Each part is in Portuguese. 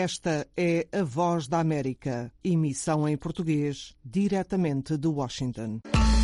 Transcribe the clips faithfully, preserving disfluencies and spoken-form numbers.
Esta é a Voz da América, emissão em português, diretamente de Washington.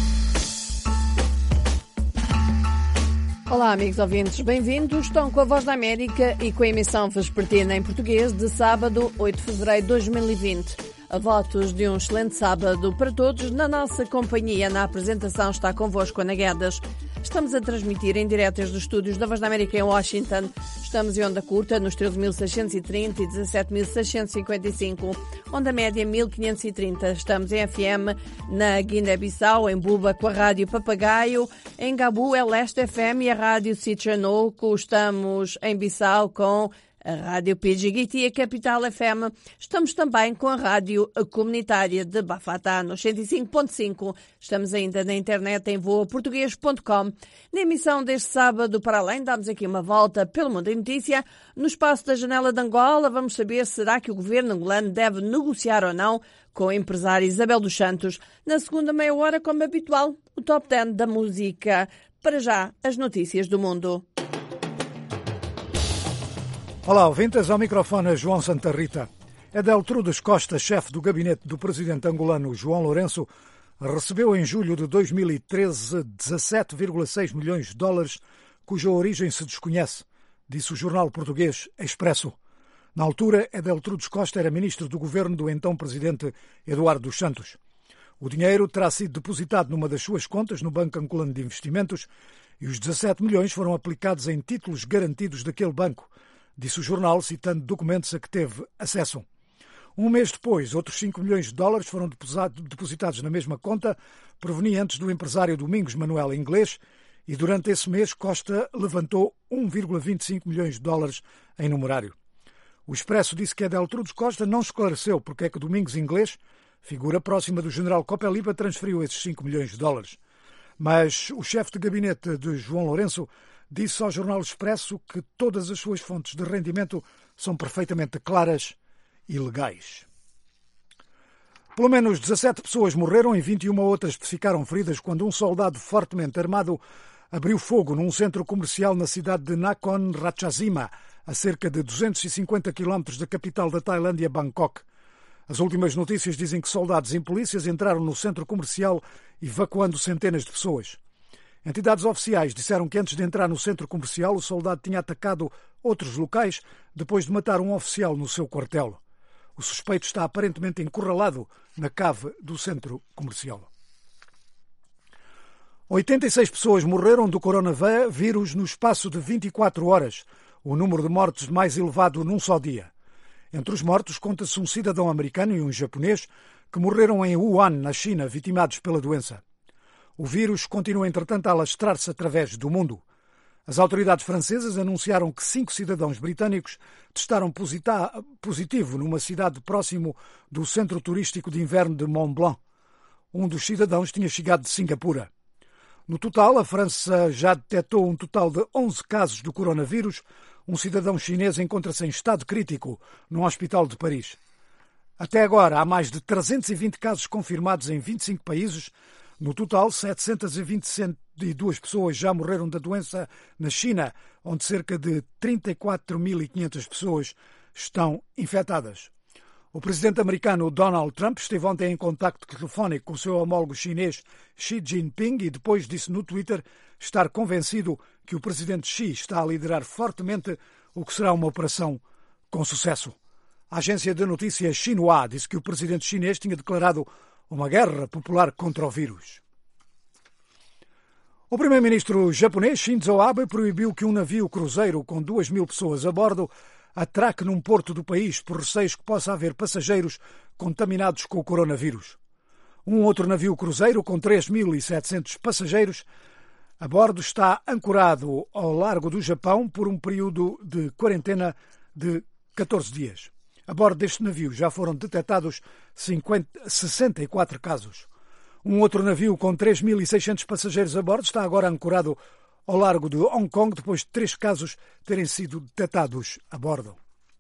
Olá, amigos ouvintes, bem-vindos. Estão com a Voz da América e com a emissão vespertina em português de sábado, oito de fevereiro de dois mil e vinte. A votos de um excelente sábado para todos. Na nossa companhia, na apresentação, está convosco Ana Guedes. Estamos a transmitir em direto desde os estúdios da Voz da América em Washington. Estamos em onda curta nos treze mil seiscentos e trinta e dezassete mil seiscentos e cinquenta e cinco, onda média mil quinhentos e trinta. Estamos em F M na Guiné-Bissau, em Buba com a Rádio Papagaio, em Gabu é Leste F M e a Rádio Sitchanoco. Estamos em Bissau com a Rádio Pidgiguiti e a Capital F M. Estamos também com a Rádio Comunitária de Bafatá, no cento e cinco ponto cinco. Estamos ainda na internet em voa português ponto com. Na emissão deste sábado, para além, damos aqui uma volta pelo mundo em notícia. No espaço da Janela de Angola, vamos saber se será que o governo angolano deve negociar ou não com a empresária Isabel dos Santos. Na segunda meia hora, como habitual, o top dez da música. Para já, as notícias do mundo. Olá, ouvintes, ao microfone João Santa Rita. Edeltrudes Costa, chefe do gabinete do presidente angolano João Lourenço, recebeu em julho de dois mil e treze dezassete vírgula seis milhões de dólares, cuja origem se desconhece, disse o jornal português Expresso. Na altura, Edeltrudes Costa era ministro do governo do então presidente Eduardo dos Santos. O dinheiro terá sido depositado numa das suas contas no Banco Angolano de Investimentos e os dezassete milhões foram aplicados em títulos garantidos daquele banco, disse o jornal, citando documentos a que teve acesso. Um mês depois, outros cinco milhões de dólares foram depositados na mesma conta, provenientes do empresário Domingos Manuel Inglês, e durante esse mês Costa levantou um vírgula vinte e cinco milhões de dólares em numerário. O Expresso disse que Edeltrudes Costa não esclareceu porque é que Domingos Inglês, figura próxima do general Copelipa, transferiu esses cinco milhões de dólares. Mas o chefe de gabinete de João Lourenço disse ao jornal Expresso que todas as suas fontes de rendimento são perfeitamente claras e legais. Pelo menos dezassete pessoas morreram e vinte e uma outras ficaram feridas quando um soldado fortemente armado abriu fogo num centro comercial na cidade de Nakhon Ratchasima, a cerca de duzentos e cinquenta quilómetros da capital da Tailândia, Bangkok. As últimas notícias dizem que soldados e polícias entraram no centro comercial, evacuando centenas de pessoas. Entidades oficiais disseram que antes de entrar no centro comercial o soldado tinha atacado outros locais depois de matar um oficial no seu quartel. O suspeito está aparentemente encurralado na cave do centro comercial. oitenta e seis pessoas morreram do coronavírus no espaço de vinte e quatro horas, o número de mortes mais elevado num só dia. Entre os mortos conta-se um cidadão americano e um japonês que morreram em Wuhan, na China, vitimados pela doença. O vírus continua, entretanto, a alastrar-se através do mundo. As autoridades francesas anunciaram que cinco cidadãos britânicos testaram positivo numa cidade próximo do centro turístico de inverno de Mont Blanc. Um dos cidadãos tinha chegado de Singapura. No total, a França já detectou um total de onze casos do coronavírus. Um cidadão chinês encontra-se em estado crítico no hospital de Paris. Até agora, há mais de trezentos e vinte casos confirmados em vinte e cinco países. No total, setecentas e vinte e duas pessoas já morreram da doença na China, onde cerca de trinta e quatro mil e quinhentas pessoas estão infectadas. O presidente americano Donald Trump esteve ontem em contacto telefónico com o seu homólogo chinês Xi Jinping e depois disse no Twitter estar convencido que o presidente Xi está a liderar fortemente o que será uma operação com sucesso. A agência de notícias Xinhua disse que o presidente chinês tinha declarado uma guerra popular contra o vírus. O primeiro-ministro japonês Shinzo Abe proibiu que um navio cruzeiro com duas mil pessoas a bordo atraque num porto do país por receios que possa haver passageiros contaminados com o coronavírus. Um outro navio cruzeiro com três mil e setecentos passageiros a bordo está ancorado ao largo do Japão por um período de quarentena de catorze dias. A bordo deste navio já foram detectados sessenta e quatro casos. Um outro navio com três mil e seiscentos passageiros a bordo está agora ancorado ao largo de Hong Kong depois de três casos terem sido detectados a bordo.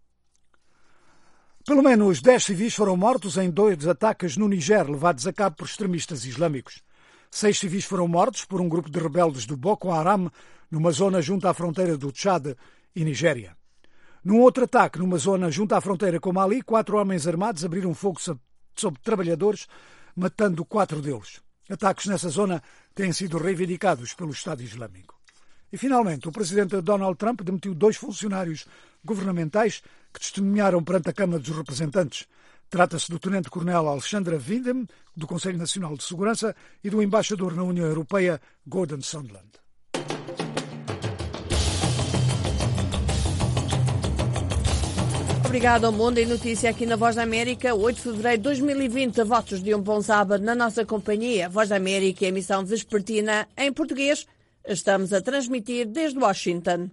Pelo menos dez civis foram mortos em dois ataques no Niger levados a cabo por extremistas islâmicos. Seis civis foram mortos por um grupo de rebeldes do Boko Haram numa zona junto à fronteira do Tchad e Nigéria. Num outro ataque, numa zona junto à fronteira com Mali, quatro homens armados abriram fogo sobre trabalhadores, matando quatro deles. Ataques nessa zona têm sido reivindicados pelo Estado Islâmico. E, finalmente, o presidente Donald Trump demitiu dois funcionários governamentais que testemunharam perante a Câmara dos Representantes. Trata-se do tenente-coronel Alexandra Vindem, do Conselho Nacional de Segurança, e do embaixador na União Europeia, Gordon Sondland. Obrigado ao Mundo em Notícia aqui na Voz da América. oito de fevereiro de dois mil e vinte, votos de um bom sábado na nossa companhia. Voz da América, emissão vespertina em português. Estamos a transmitir desde Washington.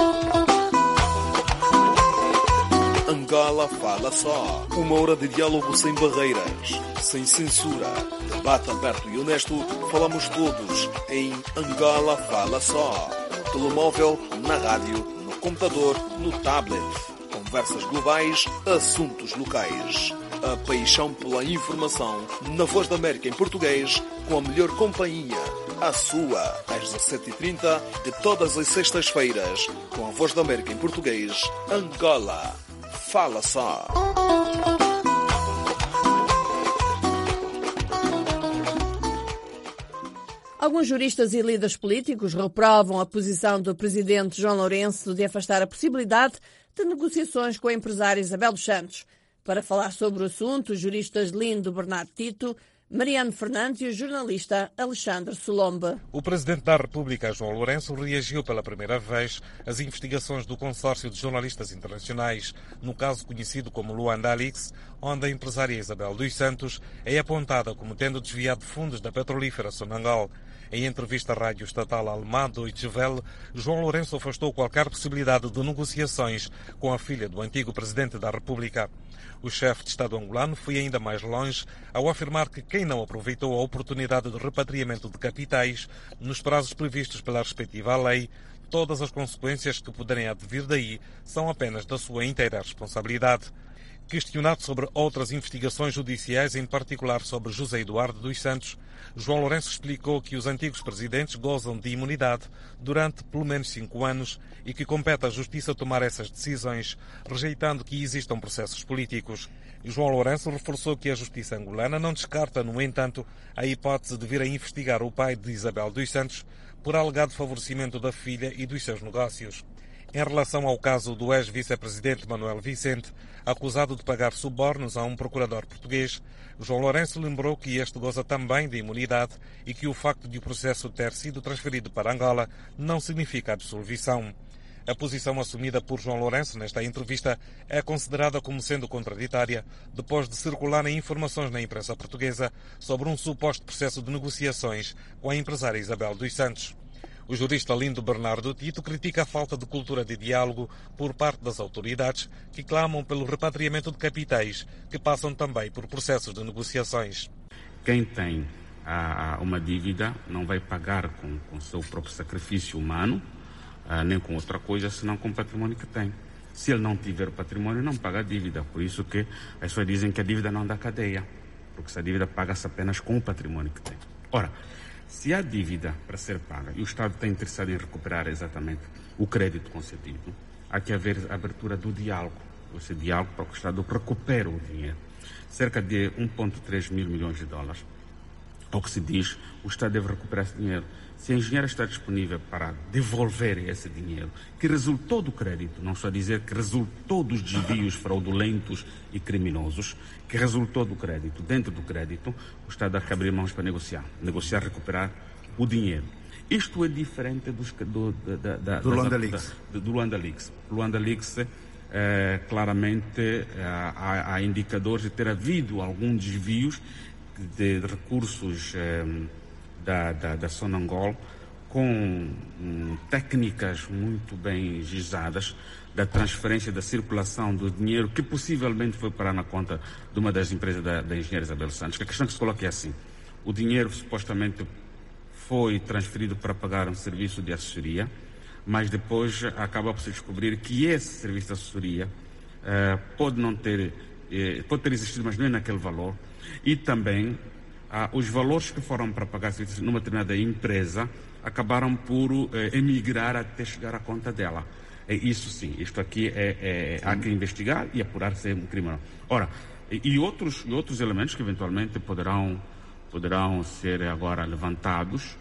Angola Fala Só. Uma hora de diálogo sem barreiras, sem censura. Debate aberto e honesto. Falamos todos em Angola Fala Só. No telemóvel, na rádio, no computador, no tablet. Conversas globais, assuntos locais. A paixão pela informação na Voz da América em português, com a melhor companhia. A sua, às dezassete e trinta de todas as sextas-feiras, com a Voz da América em português, Angola Fala Só. Alguns juristas e líderes políticos reprovam a posição do presidente João Lourenço de afastar a possibilidade de negociações com a empresária Isabel dos Santos. Para falar sobre o assunto, os juristas Lindo Bernardo Tito, Mariano Fernandes e o jornalista Alexandre Solombe. O Presidente da República, João Lourenço, reagiu pela primeira vez às investigações do consórcio de jornalistas internacionais, no caso conhecido como Luanda Leaks, onde a empresária Isabel dos Santos é apontada como tendo desviado fundos da petrolífera Sonangol. Em entrevista à rádio estatal alemã Deutsche Welle, João Lourenço afastou qualquer possibilidade de negociações com a filha do antigo Presidente da República. O chefe de Estado angolano foi ainda mais longe ao afirmar que quem não aproveitou a oportunidade de repatriamento de capitais nos prazos previstos pela respectiva lei, todas as consequências que poderem advir daí são apenas da sua inteira responsabilidade. Questionado sobre outras investigações judiciais, em particular sobre José Eduardo dos Santos, João Lourenço explicou que os antigos presidentes gozam de imunidade durante pelo menos cinco anos e que compete à Justiça tomar essas decisões, rejeitando que existam processos políticos. João Lourenço reforçou que a Justiça angolana não descarta, no entanto, a hipótese de vir a investigar o pai de Isabel dos Santos por alegado favorecimento da filha e dos seus negócios. Em relação ao caso do ex-vice-presidente Manuel Vicente, acusado de pagar subornos a um procurador português, João Lourenço lembrou que este goza também de imunidade e que o facto de o processo ter sido transferido para Angola não significa absolvição. A posição assumida por João Lourenço nesta entrevista é considerada como sendo contraditória depois de circularem informações na imprensa portuguesa sobre um suposto processo de negociações com a empresária Isabel dos Santos. O jurista Lindo Bernardo Tito critica a falta de cultura de diálogo por parte das autoridades que clamam pelo repatriamento de capitais, que passam também por processos de negociações. Quem tem ah, uma dívida não vai pagar com o seu próprio sacrifício humano, ah, nem com outra coisa, senão com o patrimônio que tem. Se ele não tiver patrimônio, não paga a dívida. Por isso que as pessoas dizem que a dívida não dá cadeia, porque essa dívida paga-se apenas com o patrimônio que tem. Ora, se há dívida para ser paga e o Estado está interessado em recuperar exatamente o crédito concedido, há que haver a abertura do diálogo. Esse diálogo para que o Estado recupere o dinheiro. Cerca de um vírgula três mil milhões de dólares. Ao que se diz, o Estado deve recuperar esse dinheiro. Se a engenheira está disponível para devolver esse dinheiro, que resultou do crédito, não estou a dizer que resultou dos desvios fraudulentos e criminosos, que resultou do crédito, dentro do crédito, o Estado há que abrir mãos para negociar, negociar, recuperar o dinheiro. Isto é diferente dos, do, da, da, do, Luanda Leaks. Da, do Luanda Leaks. Luanda Leaks, é, claramente, há, há indicadores de ter havido alguns desvios de recursos é, da, da, da Sonangol com hum, técnicas muito bem gizadas da transferência, da circulação do dinheiro que possivelmente foi parar na conta de uma das empresas da, da engenheira Isabel Santos. A questão que se coloca é assim: o dinheiro supostamente foi transferido para pagar um serviço de assessoria, mas depois acaba por se descobrir que esse serviço de assessoria eh, pode não ter, eh, pode ter existido, mas não é naquele valor, e também ah, os valores que foram para pagar serviços numa determinada empresa acabaram por eh, emigrar até chegar à conta dela. É isso sim, isto aqui é, é, há que investigar e apurar se é um crime ou não. Ora, e, e, outros, e outros elementos que eventualmente poderão, poderão ser agora levantados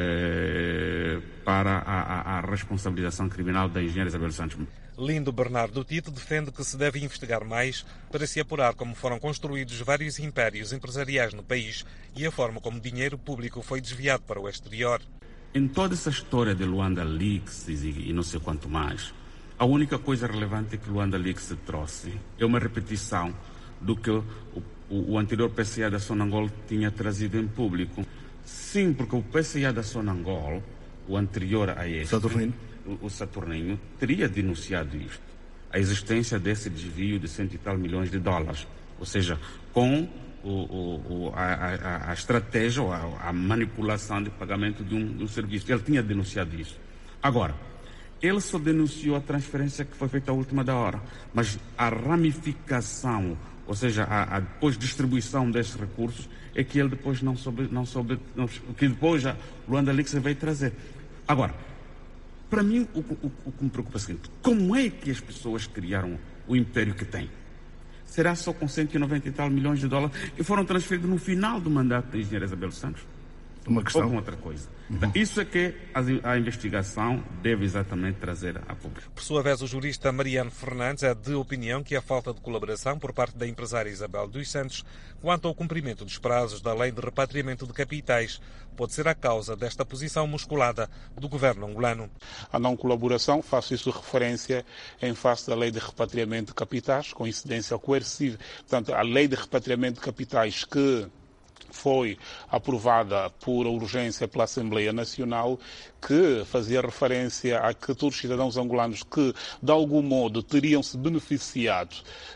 eh, para a, a, a responsabilização criminal da engenheira Isabel dos Santos. Lindo Bernardo Tito defende que se deve investigar mais para se apurar como foram construídos vários impérios empresariais no país e a forma como dinheiro público foi desviado para o exterior. Em toda essa história de Luanda Leaks e, e não sei quanto mais, a única coisa relevante que Luanda Leaks trouxe é uma repetição do que o, o, o anterior P C A da Sonangol tinha trazido em público. Sim, porque o P C A da Sonangol, o anterior a este, Saturnino. O, o Saturnino, teria denunciado isto, a existência desse desvio de cento e tal milhões de dólares, ou seja, com o, o, a, a, a estratégia ou a, a manipulação de pagamento de um, de um serviço. Ele tinha denunciado isso. Agora, ele só denunciou a transferência que foi feita à última da hora, mas a ramificação, ou seja, a, a depois distribuição desses recursos, é que ele depois não soube, não soube, não, que depois a Luanda Leaks veio trazer. Agora, para mim, o, o, o que me preocupa é o seguinte: como é que as pessoas criaram o império que têm? Será só com cento e noventa e tal milhões de dólares que foram transferidos no final do mandato da engenheira Isabel dos Santos? Uma questão. Ou com outra coisa. Uhum. Isso é que a, a investigação deve exatamente trazer a público. Por sua vez, o jurista Mariano Fernandes é de opinião que a falta de colaboração por parte da empresária Isabel dos Santos quanto ao cumprimento dos prazos da lei de repatriamento de capitais pode ser a causa desta posição musculada do governo angolano. A não colaboração, faço isso referência em face da lei de repatriamento de capitais, com incidência coerciva. Portanto, a lei de repatriamento de capitais que foi aprovada por urgência pela Assembleia Nacional, que fazia referência a que todos os cidadãos angolanos que, de algum modo, teriam se beneficiado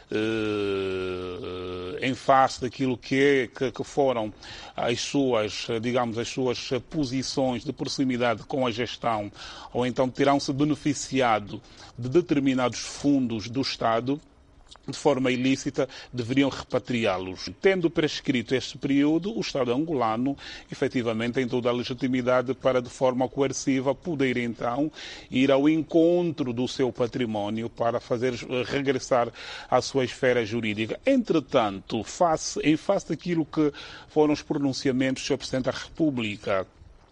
eh, em face daquilo que, é, que, que foram as suas, digamos, as suas posições de proximidade com a gestão, ou então terão se beneficiado de determinados fundos do Estado, de forma ilícita, deveriam repatriá-los. Tendo prescrito este período, o Estado angolano, efetivamente, tem toda a legitimidade para, de forma coerciva, poder, então, ir ao encontro do seu património para fazer regressar à sua esfera jurídica. Entretanto, face, em face daquilo que foram os pronunciamentos do senhor Presidente da República,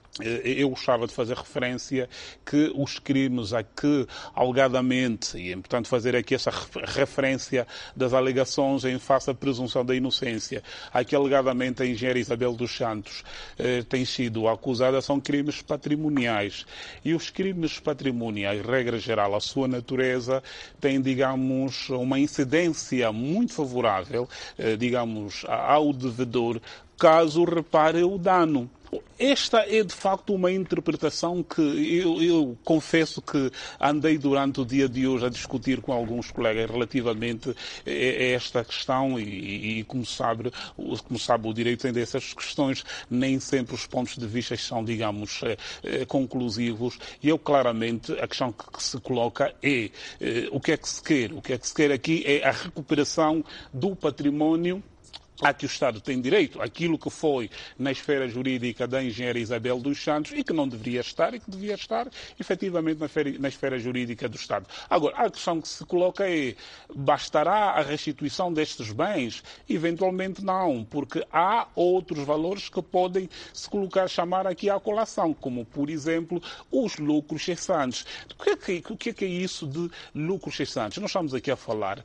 eu gostava de fazer referência que os crimes a que, alegadamente, e é importante fazer aqui essa referência das alegações em face à presunção da inocência, a que alegadamente a engenheira Isabel dos Santos eh, tem sido acusada, são crimes patrimoniais. E os crimes patrimoniais, regra geral, a sua natureza, têm, digamos, uma incidência muito favorável, eh, digamos, ao devedor, caso repare o dano. Esta é, de facto, uma interpretação que eu, eu confesso que andei durante o dia de hoje a discutir com alguns colegas relativamente a esta questão e, e como, sabe, como sabe, o direito tem dessas questões, nem sempre os pontos de vista são, digamos, conclusivos. E eu, claramente, a questão que se coloca é o que é que se quer? O que é que se quer aqui é a recuperação do património a que o Estado tem direito, aquilo que foi na esfera jurídica da engenheira Isabel dos Santos e que não deveria estar e que devia estar, efetivamente, na esfera, na esfera jurídica do Estado. Agora, a questão que se coloca é, bastará a restituição destes bens? Eventualmente não, porque há outros valores que podem se colocar, chamar aqui à colação, como, por exemplo, os lucros cessantes. O que é que, o que é, que é isso de lucros cessantes? Nós estamos aqui a falar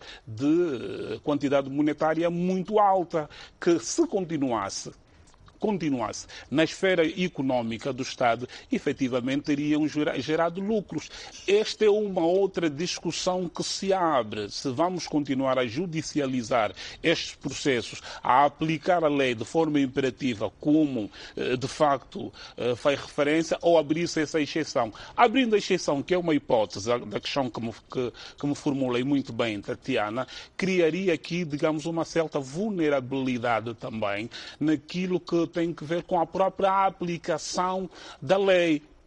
de quantidade monetária muito alta, que se continuasse, continuasse na esfera económica do Estado, efetivamente teriam gerado lucros. Esta é uma outra discussão que se abre. Se vamos continuar a judicializar estes processos, a aplicar a lei de forma imperativa, como de facto faz referência, ou abrir-se essa exceção. Abrindo a exceção, que é uma hipótese da questão que me, que, que me formulei muito bem, Tatiana, criaria aqui, digamos, uma certa vulnerabilidade também naquilo que tem que ver com a própria aplicação da lei.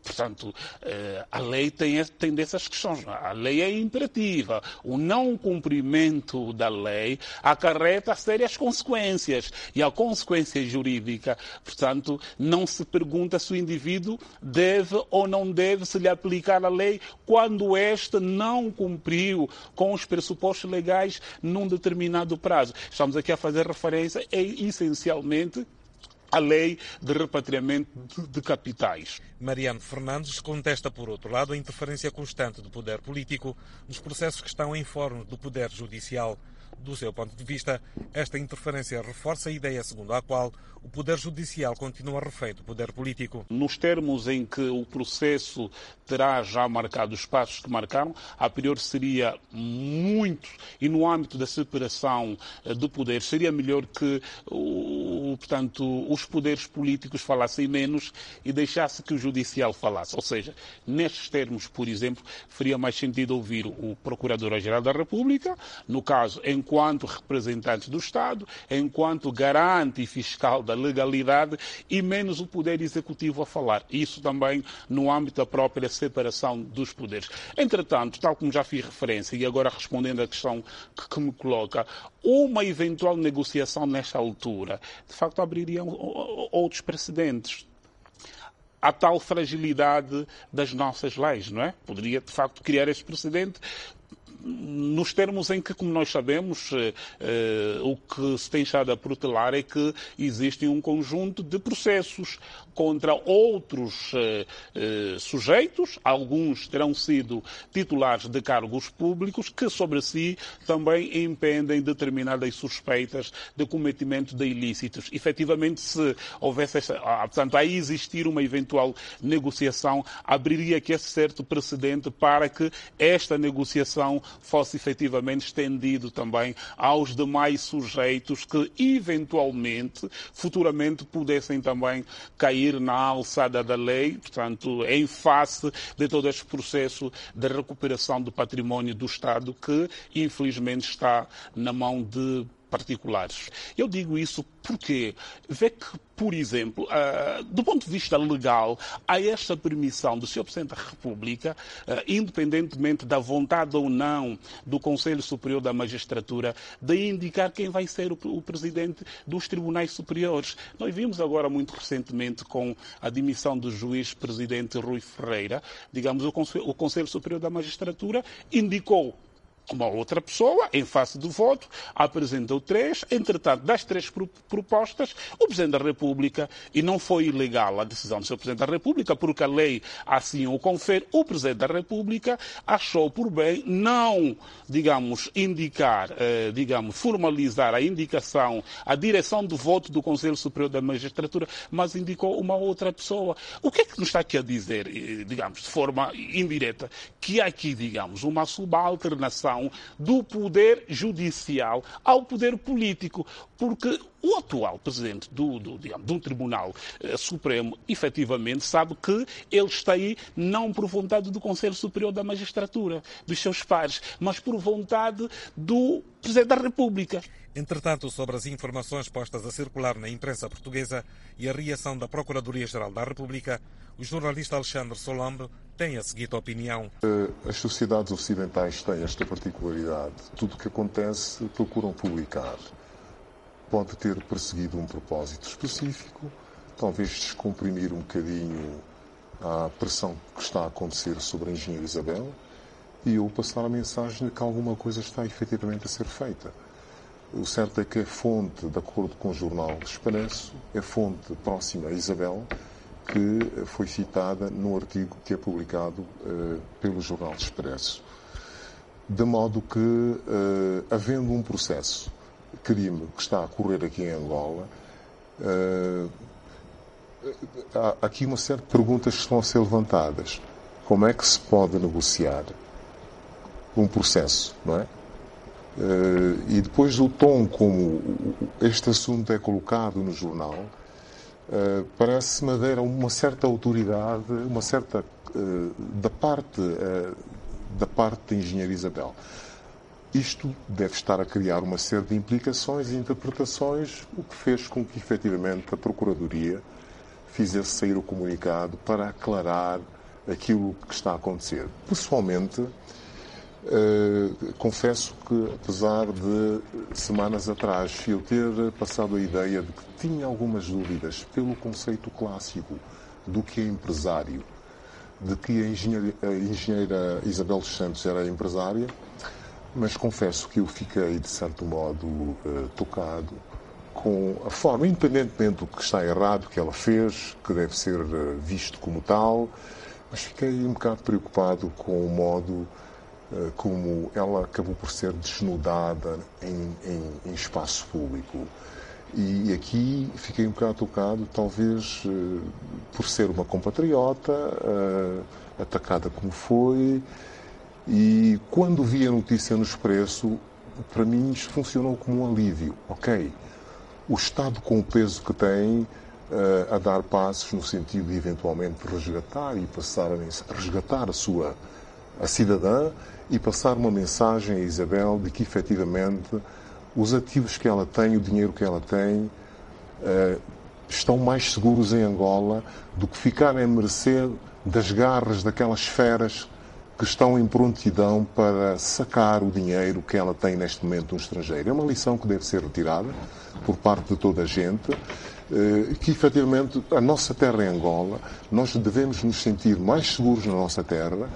Portanto, a lei tem, tem dessas questões. A lei é imperativa. O não cumprimento da lei acarreta sérias consequências. E a consequência jurídica, portanto, não se pergunta se o indivíduo deve ou não deve se lhe aplicar a lei quando este não cumpriu com os pressupostos legais num determinado prazo. Estamos aqui a fazer referência, é, essencialmente, a lei de repatriamento de, de capitais. Mariano Fernandes contesta, por outro lado, a interferência constante do poder político nos processos que estão em fórum do poder judicial. Do seu ponto de vista, esta interferência reforça a ideia segundo a qual o poder judicial continua refém do poder político. Nos termos em que o processo terá já marcado os passos que marcaram, a priori seria muito, e no âmbito da separação de poderes, seria melhor que o, portanto, os poderes políticos falassem menos e deixasse que o judicial falasse. Ou seja, nestes termos, por exemplo, faria mais sentido ouvir o Procurador-Geral da República, no caso, enquanto representante do Estado, enquanto garante fiscal da legalidade, e menos o Poder Executivo a falar. Isso também no âmbito da própria separação dos poderes. Entretanto, tal como já fiz referência, e agora respondendo à questão que, que me coloca, uma eventual negociação nesta altura, de facto, abriria outros precedentes. A tal fragilidade das nossas leis, não é? Poderia, de facto, criar esse precedente nos termos em que, como nós sabemos, eh, eh, o que se tem estado a protelar é que existe um conjunto de processos contra outros eh, eh, sujeitos, alguns terão sido titulares de cargos públicos, que sobre si também impendem determinadas suspeitas de cometimento de ilícitos. Efetivamente, se houvesse, esta, ah, portanto, a existir uma eventual negociação, abriria aqui esse certo precedente para que esta negociação fosse efetivamente estendido também aos demais sujeitos que, eventualmente, futuramente pudessem também cair na alçada da lei, portanto, em face de todo este processo de recuperação do património do Estado que, infelizmente, está na mão de particulares. Eu digo isso porque vê que, por exemplo, uh, do ponto de vista legal, há esta permissão do senhor Presidente da República, uh, independentemente da vontade ou não do Conselho Superior da Magistratura, de indicar quem vai ser o, o Presidente dos Tribunais Superiores. Nós vimos agora muito recentemente com a demissão do juiz-presidente Rui Ferreira, digamos, o Conselho, o Conselho Superior da Magistratura indicou uma outra pessoa, em face do voto, apresentou três. Entretanto, das três propostas, o Presidente da República, e não foi ilegal a decisão do senhor Presidente da República, porque a lei assim o confere, o Presidente da República achou por bem não, digamos, indicar, eh, digamos, formalizar a indicação, a direção do voto do Conselho Superior da Magistratura, mas indicou uma outra pessoa. O que é que nos está aqui a dizer, eh, digamos, de forma indireta? Que há aqui, digamos, uma subalternação do poder judicial ao poder político, porque o atual presidente do, do, digamos, do Tribunal eh, Supremo, efetivamente, sabe que ele está aí não por vontade do Conselho Superior da Magistratura, dos seus pares, mas por vontade do Presidente da República. Entretanto, sobre as informações postas a circular na imprensa portuguesa e a reação da Procuradoria-Geral da República, o jornalista Alexandre Solombe tem a seguinte opinião. As sociedades ocidentais têm esta particularidade. Tudo o que acontece procuram publicar. Pode ter perseguido um propósito específico, talvez descomprimir um bocadinho a pressão que está a acontecer sobre a engenheira Isabel e eu passar a mensagem de que alguma coisa está efetivamente a ser feita. O certo é que a fonte, de acordo com o jornal Expresso, é fonte próxima a Isabel, que foi citada no artigo que é publicado uh, pelo jornal Expresso. De modo que, uh, havendo um processo crime que está a ocorrer aqui em Angola, uh, há aqui uma série de perguntas que estão a ser levantadas. Como é que se pode negociar um processo, não é? Uh, e depois do tom como este assunto é colocado no jornal, uh, parece-me haver uma certa autoridade, uma certa uh, da parte uh, da parte da engenheira Isabel. Isto deve estar a criar uma série de implicações e interpretações, o que fez com que efetivamente a Procuradoria fizesse sair o comunicado para aclarar aquilo que está a acontecer. Pessoalmente, uh, confesso que, apesar de semanas atrás eu ter passado a ideia de que tinha algumas dúvidas pelo conceito clássico do que é empresário, de que a engenheira, a engenheira Isabel dos Santos era empresária, mas confesso que eu fiquei, de certo modo, uh, tocado com a forma, independentemente do que está errado, que ela fez, que deve ser uh, visto como tal, mas fiquei um bocado preocupado com o modo uh, como ela acabou por ser desnudada em, em, em espaço público. E aqui fiquei um bocado tocado, talvez uh, por ser uma compatriota, uh, atacada como foi, e quando vi a notícia no Expresso, para mim isto funcionou como um alívio. Ok, o Estado com o peso que tem uh, a dar passos no sentido de eventualmente resgatar e passar a resgatar a sua a cidadã e passar uma mensagem a Isabel de que efetivamente os ativos que ela tem, o dinheiro que ela tem, uh, estão mais seguros em Angola do que ficar a mercê das garras daquelas feras que estão em prontidão para sacar o dinheiro que ela tem neste momento no estrangeiro. É uma lição que deve ser retirada por parte de toda a gente, que efetivamente a nossa terra é Angola, nós devemos nos sentir mais seguros na nossa terra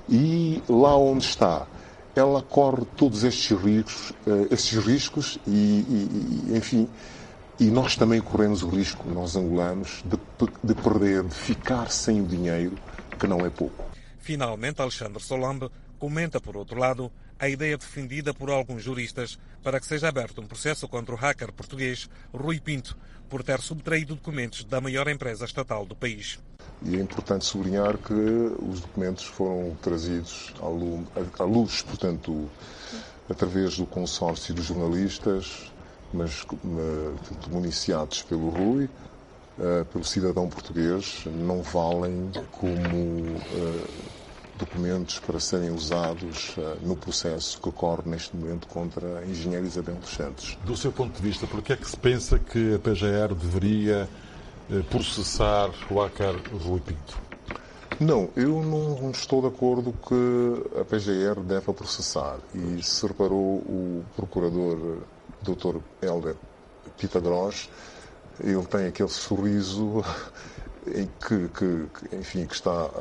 e lá onde está, ela corre todos estes riscos, estes riscos e, e, enfim, e nós também corremos o risco, nós angolanos, de, de perder, de ficar sem o dinheiro, que não é pouco. Finalmente, Alexandre Solambe comenta, por outro lado, a ideia defendida por alguns juristas para que seja aberto um processo contra o hacker português Rui Pinto por ter subtraído documentos da maior empresa estatal do país. E é importante sublinhar que os documentos foram trazidos à luz, à luz portanto, através do consórcio dos jornalistas, mas municiados pelo Rui, pelo cidadão português, não valem como documentos para serem usados no processo que ocorre neste momento contra a engenheira Isabel dos Santos. Do seu ponto de vista, por que é que se pensa que a P G R deveria processar o hacker Rui Pinto? Não, eu não estou de acordo que a P G R deva processar. E se reparou o procurador doutor Helder Pitagros, ele tem aquele sorriso em que, que, que enfim, que está...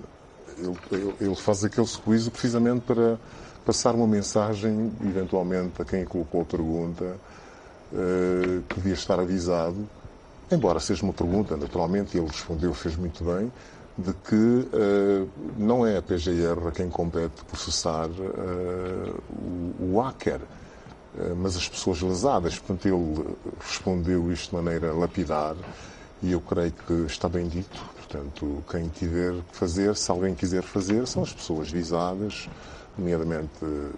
Ele, ele faz aquele sorriso precisamente para passar uma mensagem, eventualmente, a quem colocou a pergunta, uh, que devia estar avisado, embora seja uma pergunta, naturalmente, ele respondeu, fez muito bem, de que uh, não é a P G R a quem compete processar uh, o, o hacker, uh, mas as pessoas lesadas. Portanto, ele respondeu isto de maneira lapidar e eu creio que está bem dito. Portanto, quem tiver que fazer, se alguém quiser fazer, são as pessoas visadas, nomeadamente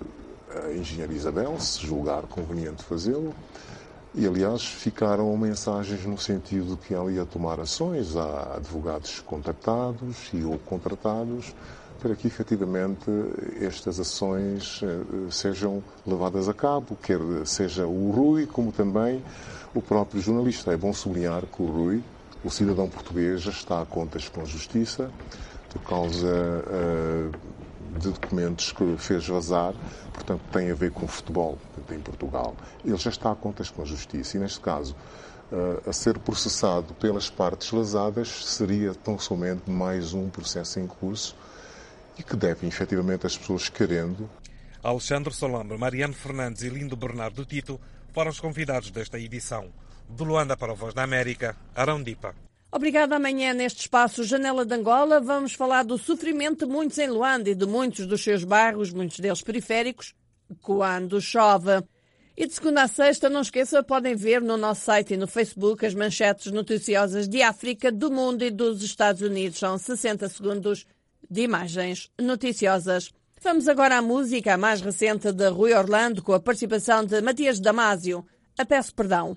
a engenheira Isabel, se julgar conveniente fazê-lo. E, aliás, ficaram mensagens no sentido de que ela ia tomar ações a advogados contactados e ou contratados para que, efetivamente, estas ações sejam levadas a cabo, quer seja o Rui, como também o próprio jornalista. É bom sublinhar que o Rui, o cidadão português, já está a contas com a Justiça por causa uh, de documentos que fez vazar, portanto tem a ver com futebol em Portugal. Ele já está a contas com a Justiça e, neste caso, uh, a ser processado pelas partes lesadas seria tão somente mais um processo em curso e que devem, efetivamente, as pessoas querendo. Alexandre Solambe, Mariano Fernandes e Lindo Bernardo Tito foram os convidados desta edição. De Luanda para a Voz da América, Arão Dipa. Obrigada. Amanhã, neste espaço Janela de Angola, vamos falar do sofrimento de muitos em Luanda e de muitos dos seus bairros, muitos deles periféricos, quando chove. E de segunda a sexta, não esqueça, podem ver no nosso site e no Facebook as manchetes noticiosas de África, do mundo e dos Estados Unidos. São sessenta segundos de imagens noticiosas. Vamos agora à música, a mais recente de Rui Orlando, com a participação de Matias Damasio. A Peço Perdão.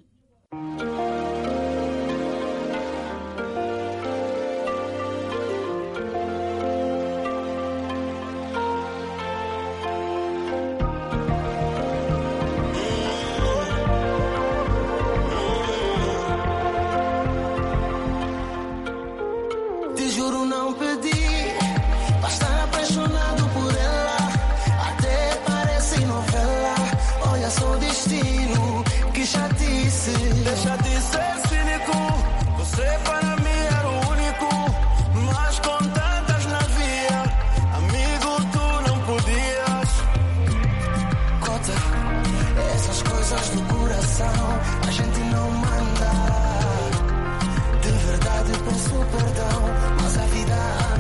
Te juro não pedi, basta apaixonado por ela, até parece novela. Olha só o destino, que chatice. Deixa de ser cínico, você para mim era o único, mas com tantas na via, amigo tu não podias. Cota, essas coisas do coração a gente não manda. De verdade peço perdão, mas a vida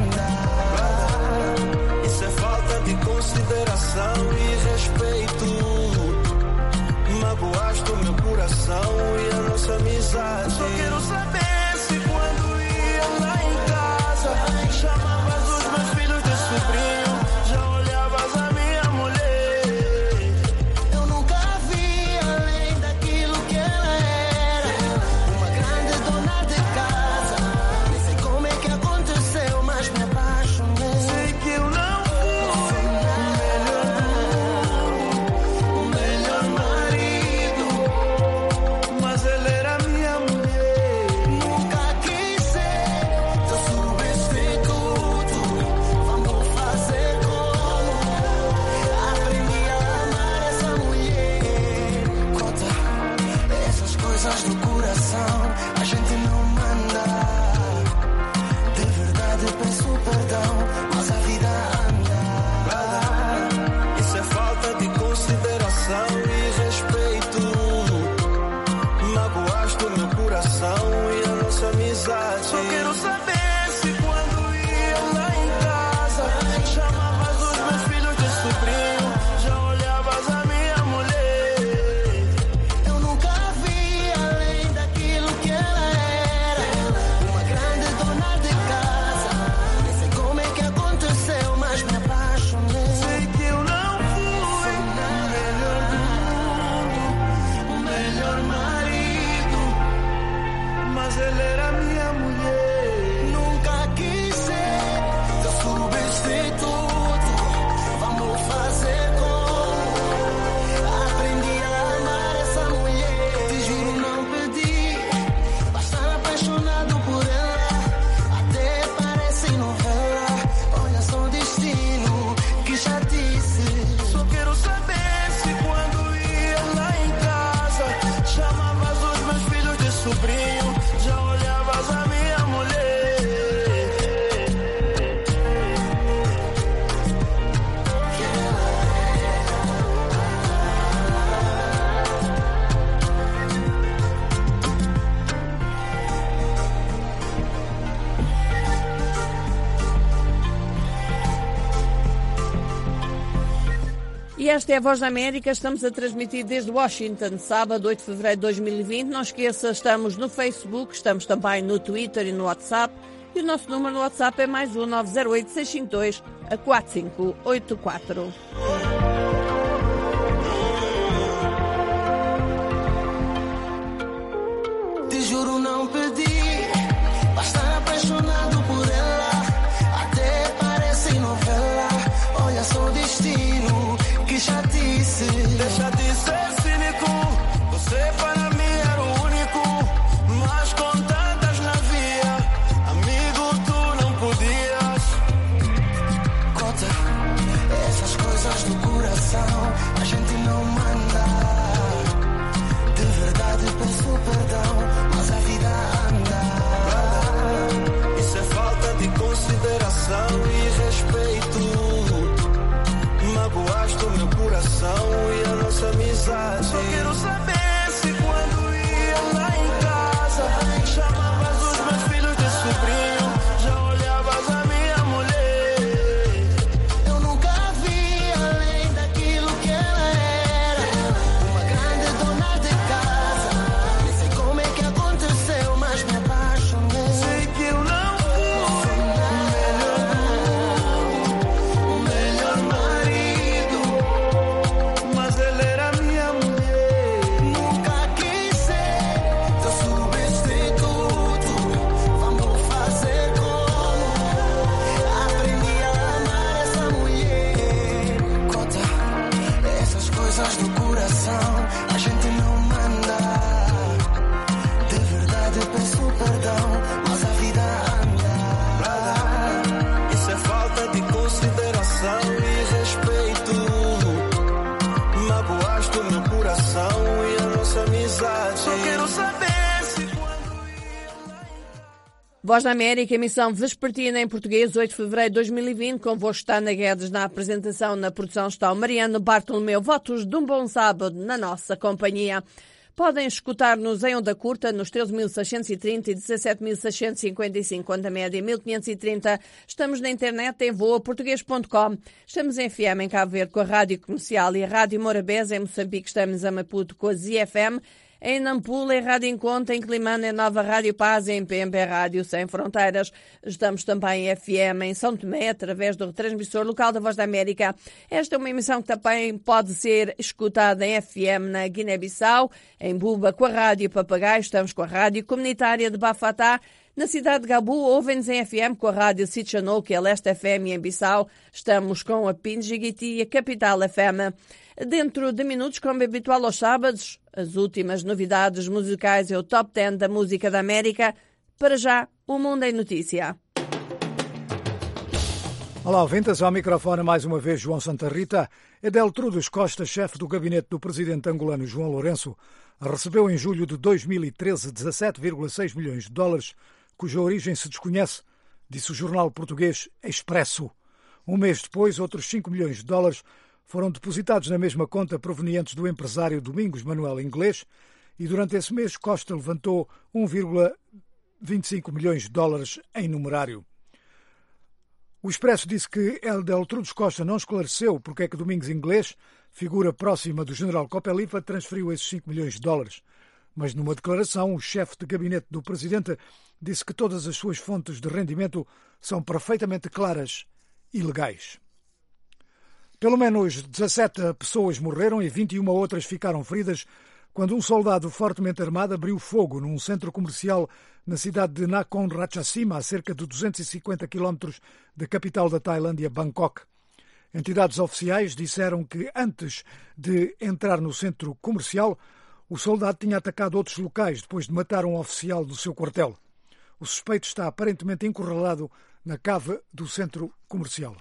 anda. Isso é falta de consideração e respeito. Magoaste o meu coração e a nossa amizade. Só quero saber se quando ia lá em casa chamavas os meus filhos de sobrinho, já olhavas a minha mulher. Eu nunca vi além daquilo que ela era, uma grande dona de casa. Nem sei como é que aconteceu, mas me apaixonei. Sei que eu não fui o melhor marido, mas ele era minha mulher. Nunca quis ser teu substituto. Vamos fazer como aprendi a amar essa mulher. Cota, essas coisas do coração a gente não manda. De verdade peço perdão, mas a vida anda. Isso é falta de consideração e respeito. Magoaste o meu coração e a nossa amizade. Só quero saber se quando ia lá em casa chamavas os meus filhos de sobrinho, já olhavas a minha mulher. Eu nunca vi além daquilo que ela era, uma grande dona de casa. Nem sei como é que aconteceu, mas me apaixonei. Sei que eu não fui o melhor do mundo, o melhor marido, mas ele era minha mulher. Nunca quis ser teu substituto. Vamos fazer como aprendi a amar essa mulher. Te juro não pedi, basta apaixonado por ela, até parece novela. Olha só o destino, que chatice. Só quero saber se quando ia lá em casa chamavas os meus filhos de sobrinho, já olhavas a minha mulher. E esta é a Voz da América, estamos a transmitir desde Washington, sábado, oito de fevereiro de dois mil e vinte. Não esqueça, estamos no Facebook, estamos também no Twitter e no WhatsApp. E o nosso número no WhatsApp é mais um nove zero oito, seis cinco dois, quatro cinco oito quatro. Te juro não pedi, basta apaixonado por ela, até parece novela. Olha só o destino, que chatice. Deixa de ser cínico, você para mim era o único, mas com tantas na via, amigo tu não podias. Cota, essas coisas do coração a gente não manda. De verdade peço perdão, mas a vida anda. Isso é falta de consideração e respeito. Magoaste o meu coração e a nossa amizade. Só quero saber se quando ia lá em casa chamavas os meus filhos de sobrinho, já olhavas a minha mulher. Eu nunca vi além daquilo que ela era, uma grande dona de casa. Nem sei como é que aconteceu, mas me apaixonei. Sei que eu não fui o melhor marido, mas ele era minha mulher. Voz da América, emissão vespertina em português, oito de fevereiro de dois mil e vinte. Convosco está Ana Guedes na apresentação, na produção está o Mariano Bartolomeu. Votos de um bom sábado na nossa companhia. Podem escutar-nos em onda curta nos treze mil seiscentos e trinta e dezassete mil seiscentos e cinquenta e cinco, onda média mil quinhentos e trinta. Estamos na internet em voa português ponto com. Estamos em F M em Cabo Verde com a Rádio Comercial e a Rádio Morabeza. Em Moçambique estamos a Maputo com a Z F M. Em Nampula, em Rádio Encontra, em Climane, em Nova Rádio Paz, em Pemba, em Rádio Sem Fronteiras. Estamos também em F M em São Tomé, através do retransmissor local da Voz da América. Esta é uma emissão que também pode ser escutada em F M na Guiné-Bissau, em Buba com a Rádio Papagaio. Estamos com a Rádio Comunitária de Bafatá. Na cidade de Gabu, ouvem-nos em F M com a Rádio Sitchanou, que é Leste F M, e em Bissau estamos com a Pinjiguiti e a Capital F M. Dentro de minutos, como é habitual aos sábados, as últimas novidades musicais é o Top dez da Música da América. Para já, o Mundo em Notícia. Olá, ouvintes, ao microfone mais uma vez João Santa Rita. Edeltrudes Costa, chefe do gabinete do presidente angolano João Lourenço, recebeu em julho de dois mil e treze dezassete vírgula seis milhões de dólares, cuja origem se desconhece, disse o jornal português Expresso. Um mês depois, outros cinco milhões de dólares foram depositados na mesma conta provenientes do empresário Domingos Manuel Inglês e durante esse mês Costa levantou um vírgula vinte e cinco milhões de dólares em numerário. O Expresso disse que Edeltrudes Costa não esclareceu porque é que Domingos Inglês, figura próxima do general Copelifa, transferiu esses cinco milhões de dólares. Mas numa declaração, o chefe de gabinete do presidente disse que todas as suas fontes de rendimento são perfeitamente claras e legais. Pelo menos dezassete pessoas morreram e vinte e uma outras ficaram feridas quando um soldado fortemente armado abriu fogo num centro comercial na cidade de Nakhon Ratchasima, a cerca de duzentos e cinquenta quilómetros da capital da Tailândia, Bangkok. Entidades oficiais disseram que antes de entrar no centro comercial, o soldado tinha atacado outros locais depois de matar um oficial do seu quartel. O suspeito está aparentemente encurralado na cave do centro comercial.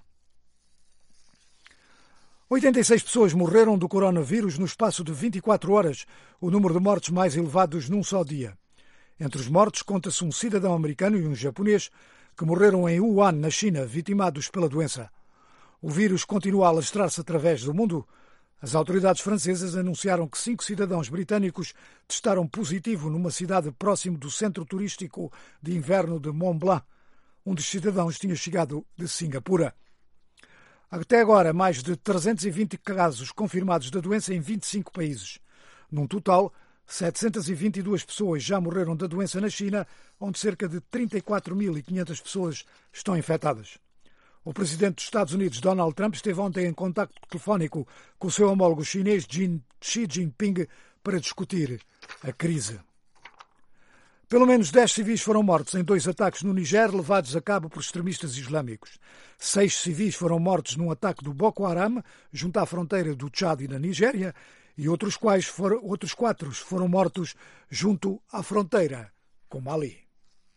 oitenta e seis pessoas morreram do coronavírus no espaço de vinte e quatro horas, o número de mortes mais elevados num só dia. Entre os mortos conta-se um cidadão americano e um japonês que morreram em Wuhan, na China, vitimados pela doença. O vírus continua a alastrar-se através do mundo. As autoridades francesas anunciaram que cinco cidadãos britânicos testaram positivo numa cidade próximo do centro turístico de inverno de Mont Blanc. Um dos cidadãos tinha chegado de Singapura. Até agora, mais de trezentos e vinte casos confirmados da doença em vinte e cinco países. Num total, setecentas e vinte e duas pessoas já morreram da doença na China, onde cerca de trinta e quatro mil e quinhentas pessoas estão infectadas. O presidente dos Estados Unidos, Donald Trump, esteve ontem em contacto telefónico com o seu homólogo chinês, Xi Jinping, para discutir a crise. Pelo menos dez civis foram mortos em dois ataques no Niger, levados a cabo por extremistas islâmicos. Seis civis foram mortos num ataque do Boko Haram, junto à fronteira do Tchad e da Nigéria, e outros, quais foram, outros quatro foram mortos junto à fronteira com Mali.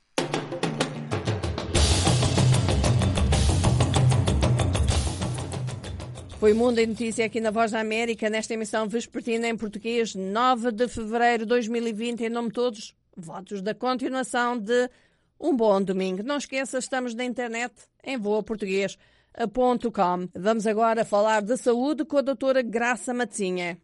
Foi o Mundo em Notícia aqui na Voz da América, nesta emissão vespertina em português, nove de fevereiro de dois mil e vinte. Em nome de todos, votos da continuação de um bom domingo. Não esqueça, estamos na internet em voa português ponto com. Vamos agora falar de saúde com a doutora Graça Matezinha.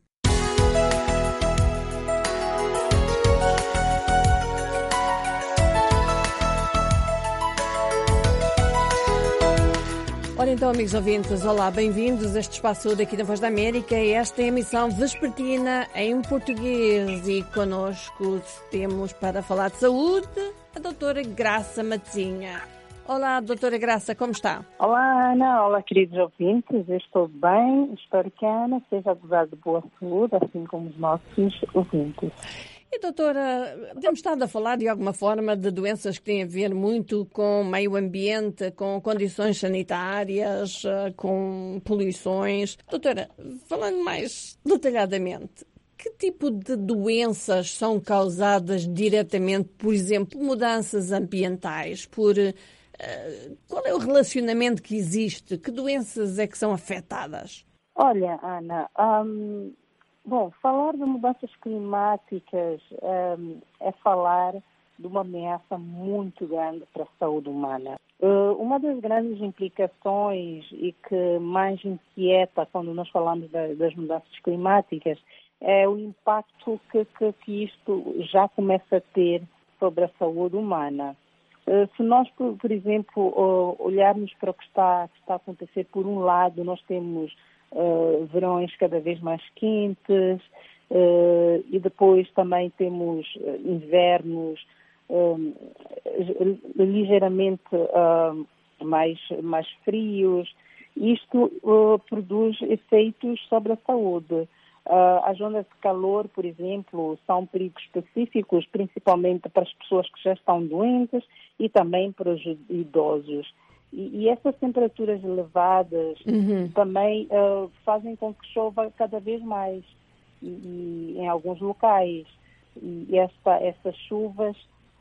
Ora então, amigos ouvintes, olá, bem-vindos a este espaço daqui da Voz da América. Esta é a emissão vespertina em português e connosco temos para falar de saúde a doutora Graça Matezinha. Olá, doutora Graça, como está? Olá, Ana. Olá, queridos ouvintes. Eu estou bem. Espero que a Ana seja gozada de boa saúde, assim como os nossos ouvintes. E, doutora, temos estado a falar de alguma forma de doenças que têm a ver muito com o meio ambiente, com condições sanitárias, com poluições. Doutora, falando mais detalhadamente, que tipo de doenças são causadas diretamente, por exemplo, mudanças ambientais? Por uh, qual é o relacionamento que existe? Que doenças é que são afetadas? Olha, Ana, um... Bom, falar de mudanças climáticas um, é falar de uma ameaça muito grande para a saúde humana. Uh, uma das grandes implicações e que mais inquieta quando nós falamos da, das mudanças climáticas é o impacto que, que, que isto já começa a ter sobre a saúde humana. Uh, se nós, por, por exemplo, uh, olharmos para o que está, que está a acontecer, por um lado, nós temos uh, verões cada vez mais quentes uh, e depois também temos uh, invernos uh, ligeiramente uh, mais, mais frios. Isto uh, produz efeitos sobre a saúde. Uh, as ondas de calor, por exemplo, são perigos específicos, principalmente para as pessoas que já estão doentes e também para os idosos. E, e essas temperaturas elevadas uhum. também uh, fazem com que chova cada vez mais e, e, em alguns locais. E esta, essas chuvas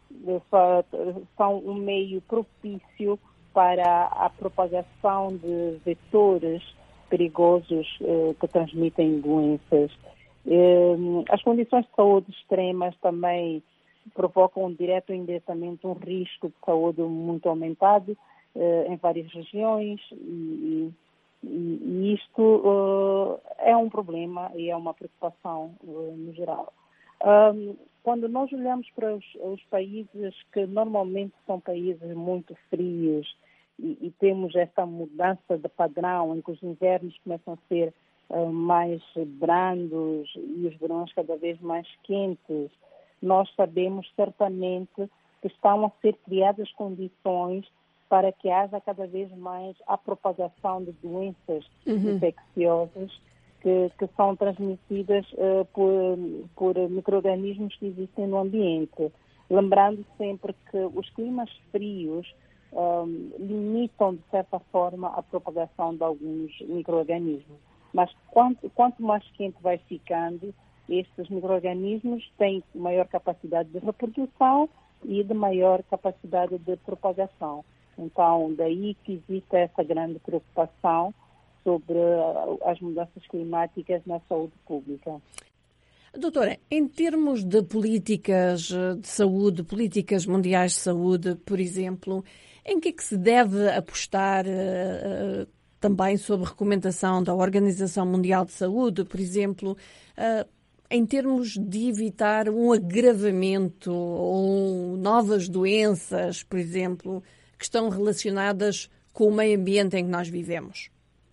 uh, são um meio propício para a propagação de vetores perigosos eh, que transmitem doenças. Eh, as condições de saúde extremas também provocam direto ou indiretamente um risco de saúde muito aumentado eh, em várias regiões e, e, e isto eh, é um problema e é uma preocupação eh, no geral. Um, quando nós olhamos para os, os países que normalmente são países muito frios, E, e temos esta mudança de padrão em que os invernos começam a ser uh, mais brandos e os verões cada vez mais quentes, nós sabemos certamente que estão a ser criadas condições para que haja cada vez mais a propagação de doenças uhum. infecciosas que, que são transmitidas uh, por, por micro-organismos que existem no ambiente. Lembrando sempre que os climas frios Um, limitam, de certa forma, a propagação de alguns micro-organismos. Mas quanto, quanto mais quente vai ficando, estes micro-organismos têm maior capacidade de reprodução e de maior capacidade de propagação. Então, daí que existe essa grande preocupação sobre as mudanças climáticas na saúde pública. Doutora, em termos de políticas de saúde, políticas mundiais de saúde, por exemplo, em que é que se deve apostar uh, também sob recomendação da Organização Mundial de Saúde, por exemplo, uh, em termos de evitar um agravamento ou novas doenças, por exemplo, que estão relacionadas com o meio ambiente em que nós vivemos?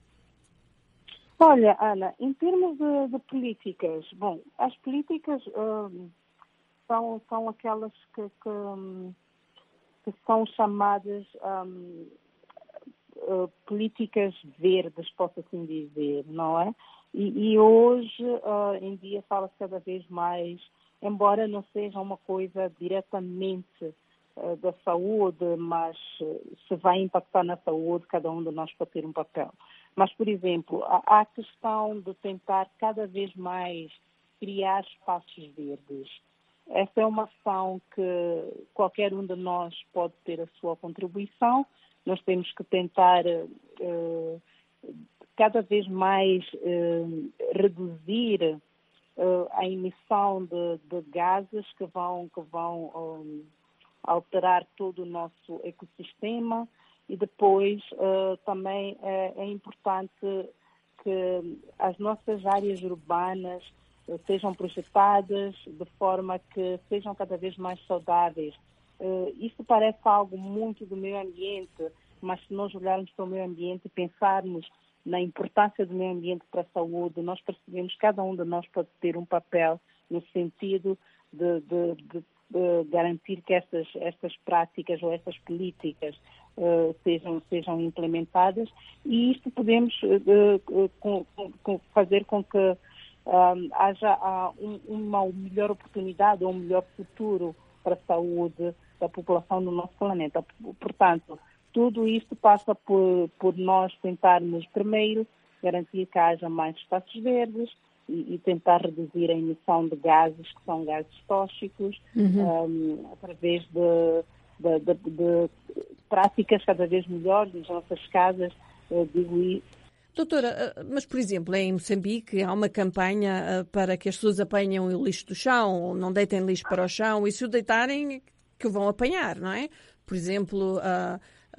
Olha, Ana, em termos de, de políticas, bom, as políticas um, são, são aquelas que, que, que são chamadas um, uh, políticas verdes, posso assim dizer, não é? E, e hoje, uh, em dia, fala-se cada vez mais, embora não seja uma coisa diretamente uh, da saúde, mas uh, se vai impactar na saúde, cada um de nós pode ter um papel. Mas, por exemplo, há a questão de tentar cada vez mais criar espaços verdes. Essa é uma ação que qualquer um de nós pode ter a sua contribuição. Nós temos que tentar uh, cada vez mais uh, reduzir uh, a emissão de, de gases que vão, que vão um, alterar todo o nosso ecossistema. E depois uh, também é, é importante que as nossas áreas urbanas uh, sejam projetadas de forma que sejam cada vez mais saudáveis. Uh, isso parece algo muito do meio ambiente, mas se nós olharmos para o meio ambiente e pensarmos na importância do meio ambiente para a saúde, nós percebemos que cada um de nós pode ter um papel no sentido de, de, de, de garantir que estas, estas práticas ou estas políticas Uh, sejam, sejam implementadas, e isto podemos uh, com, com, fazer com que um, haja uh, um, uma melhor oportunidade ou um melhor futuro para a saúde da população do nosso planeta. Portanto, tudo isto passa por, por nós tentarmos, primeiro, garantir que haja mais espaços verdes e, e tentar reduzir a emissão de gases, que são gases tóxicos, uhum. um, através de De, de, de práticas cada vez melhores nas nossas casas, digo isso. Doutora, mas por exemplo, em Moçambique há uma campanha para que as pessoas apanhem o lixo do chão, ou não deitem lixo para o chão, e se o deitarem, que vão apanhar, não é? Por exemplo, uh,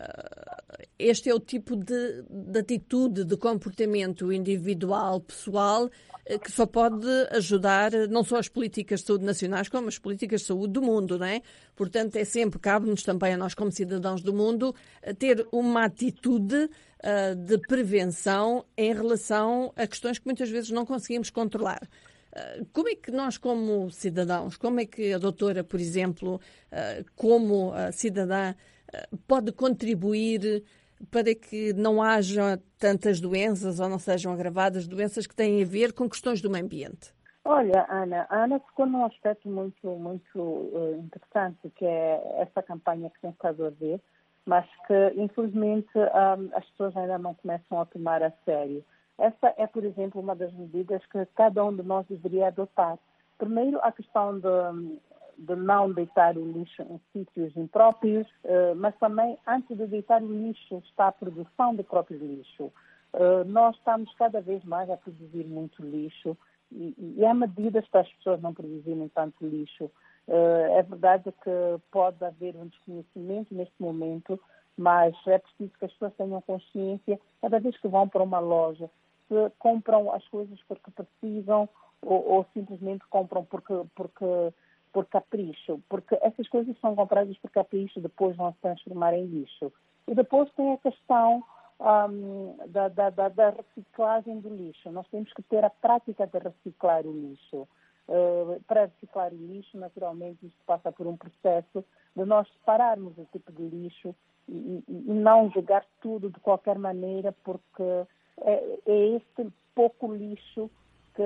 uh, este é o tipo de, de atitude, de comportamento individual, pessoal, uh, que só pode ajudar não só as políticas de saúde nacionais, como as políticas de saúde do mundo, não é? Portanto, é sempre, cabe-nos também a nós como cidadãos do mundo, ter uma atitude uh, de prevenção em relação a questões que muitas vezes não conseguimos controlar. Como é que nós, como cidadãos, como é que a doutora, por exemplo, como cidadã, pode contribuir para que não haja tantas doenças ou não sejam agravadas doenças que têm a ver com questões do meio ambiente? Olha, Ana, a Ana ficou num aspecto muito, muito uh, interessante, que é essa campanha que tem estado a ver, mas que, infelizmente, um, as pessoas ainda não começam a tomar a sério. Essa é, por exemplo, uma das medidas que cada um de nós deveria adotar. Primeiro, a questão de, de não deitar o lixo em sítios impróprios, mas também, antes de deitar o lixo, está a produção do próprio lixo. Nós estamos cada vez mais a produzir muito lixo e há medidas para as pessoas não produzirem tanto lixo. É verdade que pode haver um desconhecimento neste momento, mas é preciso que as pessoas tenham consciência, cada vez que vão para uma loja, se compram as coisas porque precisam ou, ou simplesmente compram porque, porque, por capricho. Porque essas coisas são compradas por capricho e depois vão se transformar em lixo. E depois tem a questão um, da, da, da, da reciclagem do lixo. Nós temos que ter a prática de reciclar o lixo. Uh, para reciclar o lixo, naturalmente, isto passa por um processo de nós separarmos o tipo de lixo e, e, e não jogar tudo de qualquer maneira, porque é, é este pouco lixo que,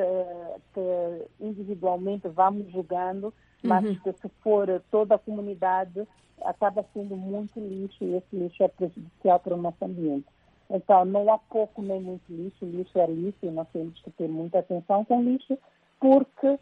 que individualmente vamos jogando, mas uhum. que se for toda a comunidade acaba sendo muito lixo e esse lixo é prejudicial para o nosso ambiente. Então, não há pouco nem muito lixo, lixo é lixo e nós temos que ter muita atenção com lixo, porque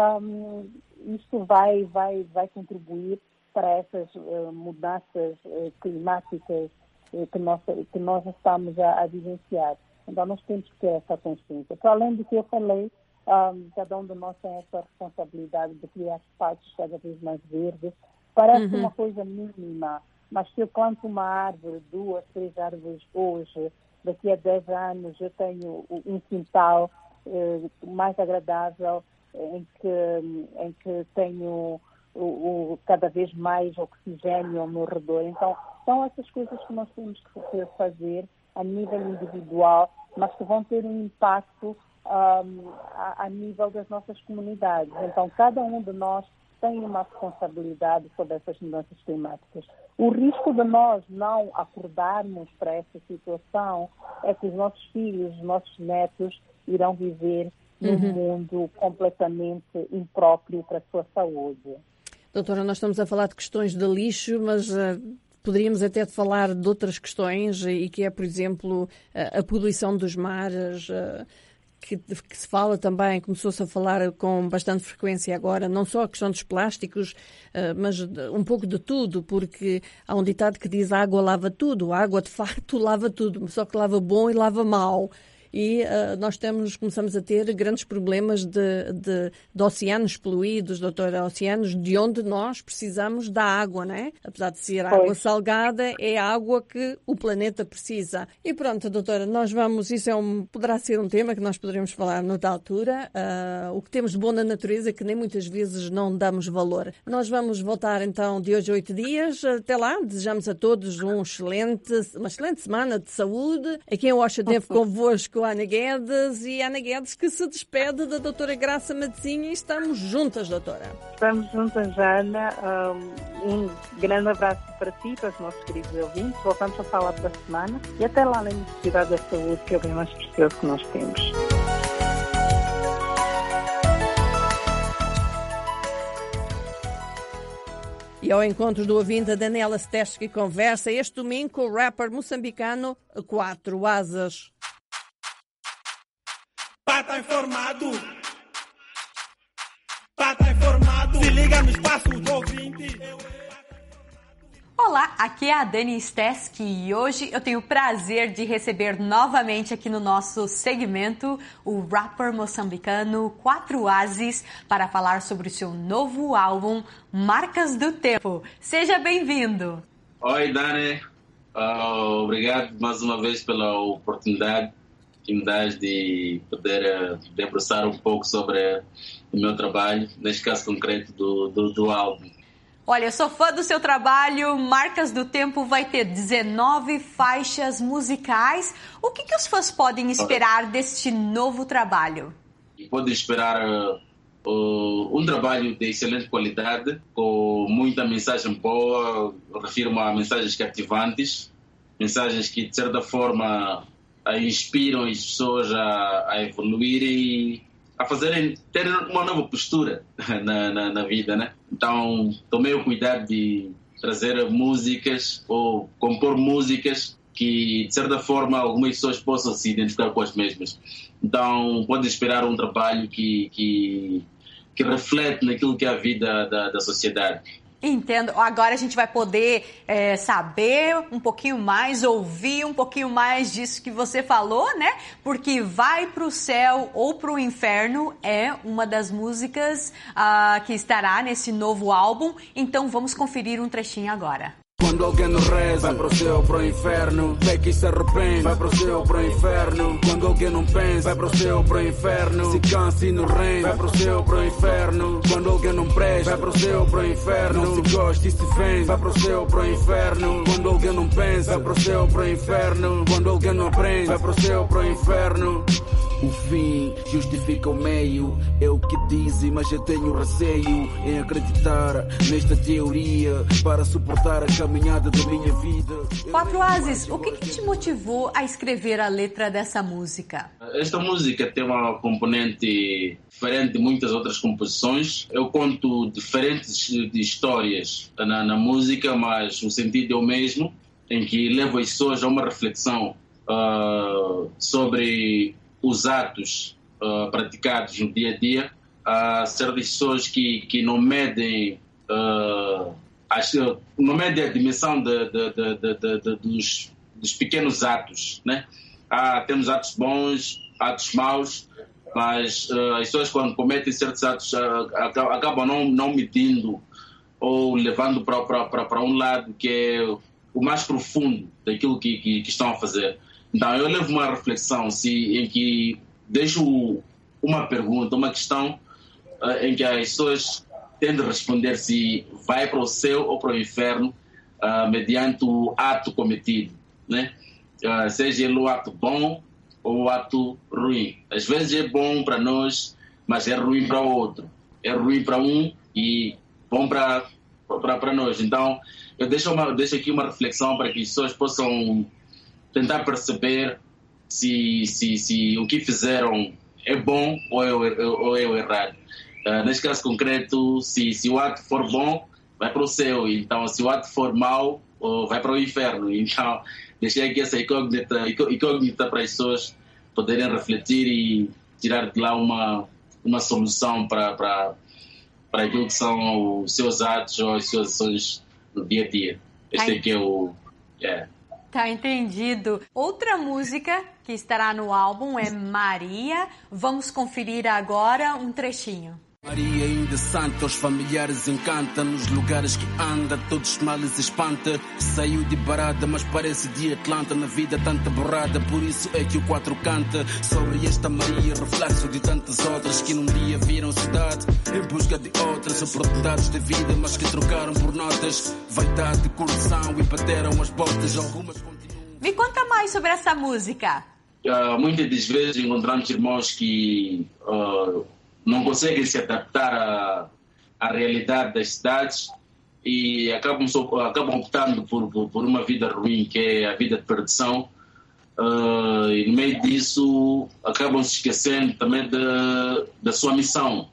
um, isto vai, vai, vai contribuir para essas uh, mudanças uh, climáticas uh, que, nós, que nós estamos a, a vivenciar. Então, nós temos que ter essa consciência. Para além do que eu falei, um, cada um de nós tem essa responsabilidade de criar espaços cada vez mais verdes. Parece uhum. uma coisa mínima, mas se eu planto uma árvore, duas, três árvores hoje, daqui a dez anos eu tenho um quintal uh, mais agradável, em que, em que tenho o, o, cada vez mais oxigênio ao meu redor. Então, são essas coisas que nós temos que fazer a nível individual, mas que vão ter um impacto um, a, a nível das nossas comunidades. Então, cada um de nós tem uma responsabilidade sobre essas mudanças climáticas. O risco de nós não acordarmos para essa situação é que os nossos filhos, os nossos netos irão viver num uhum. mundo completamente impróprio para a sua saúde. Doutora, nós estamos a falar de questões de lixo, mas uh, poderíamos até falar de outras questões, e que é, por exemplo, a, a poluição dos mares, uh, que, que se fala também, começou-se a falar com bastante frequência agora, não só a questão dos plásticos, uh, mas um pouco de tudo, porque há um ditado que diz: a água lava tudo. A água, de facto, lava tudo, só que lava bom e lava mau. E uh, nós temos, começamos a ter grandes problemas de, de, de oceanos poluídos, doutora, oceanos de onde nós precisamos da água, não é? Apesar de ser água pois. salgada, é a água que o planeta precisa. E pronto, doutora, nós vamos, isso é um, poderá ser um tema que nós poderemos falar noutra altura, uh, o que temos de bom na natureza que nem muitas vezes não damos valor. Nós vamos voltar então de hoje a oito dias, até lá, desejamos a todos um excelente, uma excelente semana de saúde. Aqui em Washington teve convosco a Ana Guedes, e a Ana Guedes que se despede da doutora Graça Matezinha, e estamos juntas, doutora. Estamos juntas, Ana. Um grande abraço para ti, para os nossos queridos ouvintes. Voltamos a falar para a semana e até lá na necessidade da saúde, que é o bem mais precioso que nós temos. E ao encontro do ouvinte, a Daniela Steschi conversa este domingo com o rapper moçambicano Quatro Asas. Pata informado, pata informado, se liga no espaço do ouvinte. Olá, aqui é a Dani Steski e hoje eu tenho o prazer de receber novamente aqui no nosso segmento o rapper moçambicano Quatro Ases para falar sobre o seu novo álbum Marcas do Tempo. Seja bem-vindo! Oi, Dani. Uh, obrigado mais uma vez pela oportunidade que me dás de poder uh, debruçar um pouco sobre o meu trabalho, neste caso concreto do, do, do álbum. Olha, eu sou fã do seu trabalho. Marcas do Tempo vai ter dezenove faixas musicais. O que, que os fãs podem esperar deste novo trabalho? Podem esperar uh, uh, um trabalho de excelente qualidade, com muita mensagem boa. Eu refiro-me a mensagens cativantes, mensagens que, de certa forma, uh, inspiram as pessoas a, a evoluir e a fazerem, ter uma nova postura na, na, na vida, né? Então, tomei o cuidado de trazer músicas ou compor músicas que, de certa forma, algumas pessoas possam se identificar com as mesmas. Então, pode esperar um trabalho que, que, que reflete naquilo que é a vida da, da sociedade. Entendo. Agora a gente vai poder é, saber um pouquinho mais, ouvir um pouquinho mais disso que você falou, né? Porque Vai Pro Céu ou Pro Inferno é uma das músicas uh, que estará nesse novo álbum. Então vamos conferir um trechinho agora. Quando alguém não reza, vai pro céu ou pro inferno. Peca e se arrepende, vai pro céu ou pro inferno. Quando alguém não pensa, vai pro céu ou pro inferno. Se cansa e não rende, vai pro céu ou pro inferno. Quando alguém não presta, vai pro céu ou pro inferno. Não se gosta e se vende, vai pro céu ou pro inferno. Quando alguém não pensa, vai pro céu ou pro inferno. Quando alguém não aprende, vai pro céu ou pro inferno. O fim justifica o meio, é o que dizem, mas eu tenho receio em acreditar nesta teoria para suportar a caminhada da minha vida. Quatro Ases, o que, que te motivou a escrever a letra dessa música? Esta música tem uma componente diferente de muitas outras composições. Eu conto diferentes de histórias na, na música, mas o sentido é o mesmo, em que levo as pessoas a uma reflexão uh, sobre os atos uh, praticados no dia a dia. Há certas pessoas que, que não medem uh, as, não medem a dimensão de, de, de, de, de, de, dos, dos pequenos atos, né? Há, temos atos bons, atos maus, mas uh, as pessoas, quando cometem certos atos, uh, acabam não, não medindo ou levando para, para, para um lado que é o mais profundo daquilo que, que, que estão a fazer. Então, eu levo uma reflexão se, em que deixo uma pergunta, uma questão uh, em que as pessoas têm de responder se vai para o céu ou para o inferno uh, mediante o ato cometido, né? Uh, seja ele o ato bom ou o ato ruim. Às vezes é bom para nós, mas é ruim para o outro. É ruim para um e bom para, para, para nós. Então, eu deixo, uma, deixo aqui uma reflexão para que as pessoas possam tentar perceber se, se, se o que fizeram é bom ou é, ou é o errado. Uh, neste caso concreto, se, se o ato for bom, vai para o céu. Então, se o ato for mau, vai para o inferno. Então, deixei aqui essa incógnita, incógnita para as pessoas poderem refletir e tirar de lá uma, uma solução para, para, para aquilo que são os seus atos ou as suas ações no dia a dia. Este Ai. aqui é o... Yeah. Tá entendido. Outra música que estará no álbum é Maria. Vamos conferir agora um trechinho. Maria ainda santa, os familiares encanta, nos lugares que anda, todos os males espanta. Saiu de barada, mas parece de Atlanta, na vida tanta borrada, por isso é que o quatro canta. Sobre esta Maria, reflexo de tantas outras que num dia viram cidade em busca de outras oportunidades de vida, mas que trocaram por notas, vaidade, corrupção e bateram as botas. Algumas continuam. Me conta mais sobre essa música. Uh, muitas das vezes encontramos irmãos que uh, não conseguem se adaptar à, à realidade das cidades e acabam, acabam optando por, por, por uma vida ruim, que é a vida de perdição. Uh, e no meio disso acabam se esquecendo também de, da sua missão.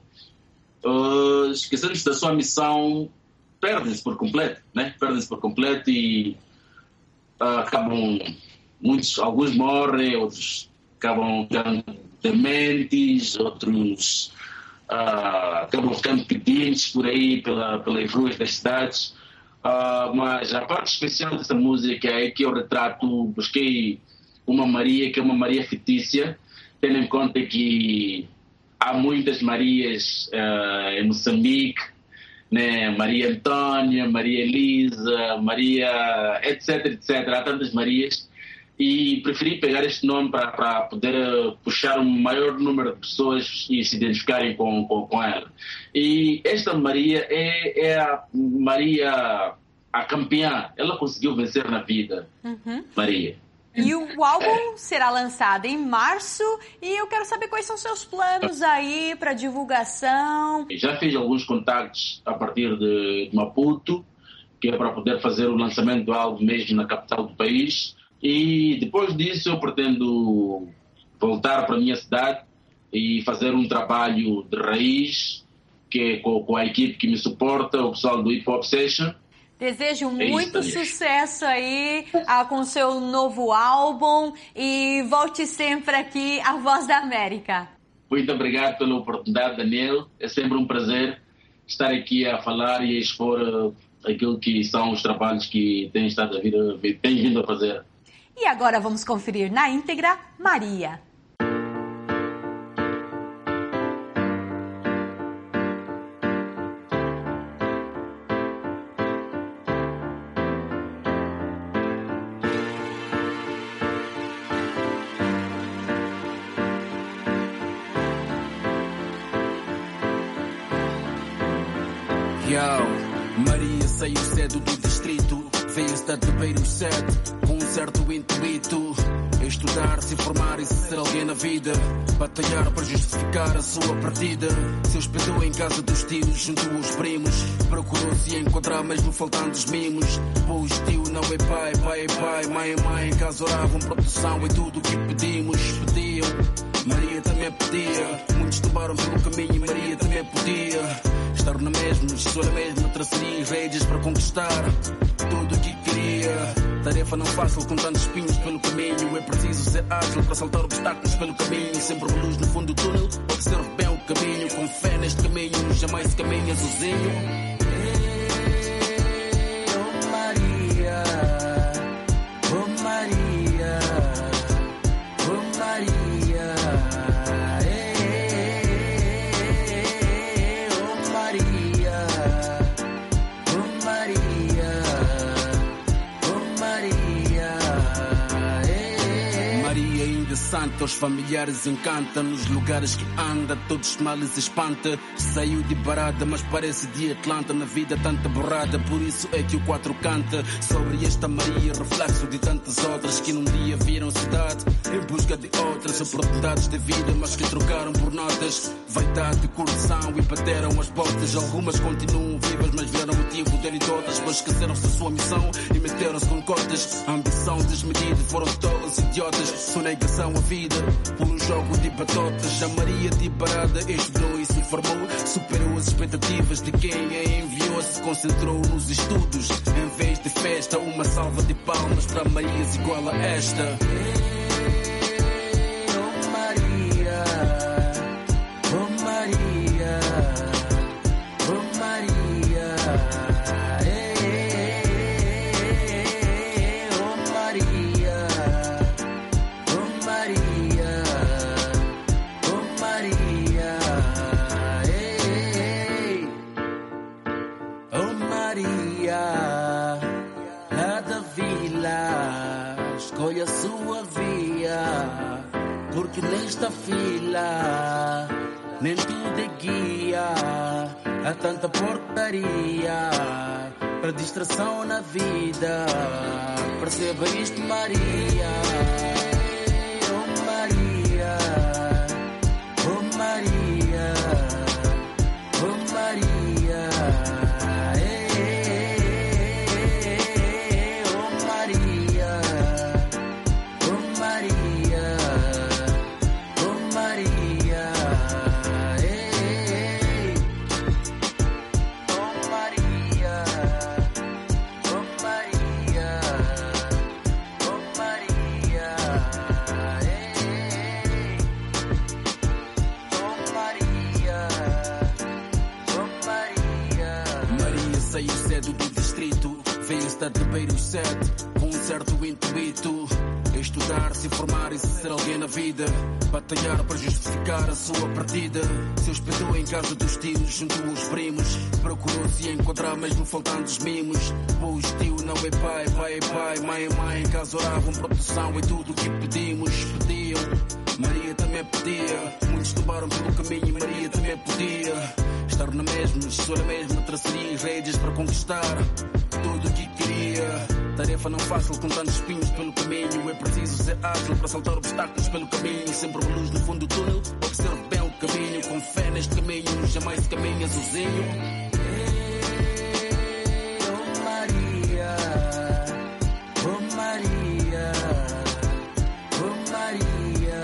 Uh, esquecendo-se da sua missão, perdem-se por completo, né? Perdem-se por completo e uh, acabam, muitos, alguns morrem, outros acabam ficando dementes, outros uh, acabam ficando pedintes por aí pela, pelas ruas das cidades. Uh, mas a parte especial dessa música é que eu retrato, busquei uma Maria que é uma Maria fictícia, tendo em conta que há muitas Marias uh, em Moçambique, né? Maria Antônia, Maria Elisa, Maria etc, etcétera. Há tantas Marias e preferi pegar este nome para poder uh, puxar um maior número de pessoas e se identificarem com, com, com ela. E esta Maria é, é a Maria, a campeã. Ela conseguiu vencer na vida, uhum. Maria. E o álbum será lançado em março e eu quero saber quais são seus planos aí para divulgação. Já fiz alguns contactos a partir de Maputo, que é para poder fazer o lançamento do álbum mesmo na capital do país. E depois disso eu pretendo voltar para a minha cidade e fazer um trabalho de raiz, que é com, com a equipe que me suporta, o pessoal do Hip Hop Session. Desejo muito é sucesso aí ah, com o seu novo álbum e volte sempre aqui à Voz da América. Muito obrigado pela oportunidade, Daniel. É sempre um prazer estar aqui a falar e a expor uh, aquilo que são os trabalhos que tem estado a vir, tem vindo a fazer. E agora vamos conferir na íntegra Maria. Maria saiu cedo do distrito, veio-se da de Beiro sete, com um certo intuito. Estudar, se formar e ser alguém na vida, batalhar para justificar a sua partida. Se hospedou em casa dos tios, junto aos primos, procurou se encontrar mesmo faltando os mimos. Pois tio não é pai, pai é pai, mãe é mãe, em casa oravam, proteção e tudo o que pedimos, pediam. Maria também pedia, muitos tomaram pelo caminho e Maria também podia estar na mesma, só na mesma, traçaria redes para conquistar tudo o que queria. Tarefa não fácil com tantos espinhos pelo caminho, é preciso ser ágil para saltar obstáculos pelo caminho. Sempre uma luz no fundo do túnel, observe bem o caminho, com fé neste caminho, jamais se caminha sozinho. Oh Maria, oh Maria, oh Maria, oh Maria, oh Maria, oh Maria. Maria ainda santa, os familiares encanta, nos lugares que anda, todos os males espanta. Saiu de barada, mas parece de Atlanta, na vida tanta borrada, por isso é que o quatro canta. Sobre esta Maria, reflexo de tantas outras que num dia viram cidade em busca de outras oportunidades de vida, mas que trocaram por notas, vaidade, corrupção e bateram as portas. Algumas continuam vivas, mas vieram motivo dele de outras, pois esqueceram-se da sua missão e meteram-se com cotas. Ambição desmedida, foram tolos idiotas, sonegação a vida por um jogo de batotas. A Maria de barada estudou e se formou, superou as expectativas de quem a enviou, se concentrou nos estudos em vez de festa. Uma salva de palmas para Marias igual a esta. Oh Maria, oh Maria, oh Maria, oh Maria, oh Maria, oh Maria, oh Maria, lá da vila, escolha a sua via, porque nesta fila nem tudo é guia. Há tanta porcaria para distração na vida. Perceba isto, Maria. Oh Maria, oh Maria, oh Maria, oh Maria, oh Maria, oh Maria, oh Maria, oh Maria, oh Maria. festa de beira os sete, com um certo intuito. Estudar, se informar e ser alguém na vida. Batalhar para justificar a sua partida. Se hospedou em casa dos tios, junto aos primos. Procurou se encontrar mesmo faltando os mimos. Pois tio não é pai, pai é pai, mãe é mãe. Em casa oravam proteção e tudo o que pedimos, pediam. Maria também pedia. Muitos tomaram pelo caminho e Maria também podia. Estar na mesma, só na mesma, traçaria redes para conquistar tudo o que queria. Tarefa não fácil com tantos espinhos pelo caminho. É preciso ser ágil para saltar obstáculos pelo caminho. Sempre uma luz no fundo do túnel. Observe bem o caminho. Com fé neste caminho, jamais se caminha sozinho. Oh Maria, oh Maria, oh Maria,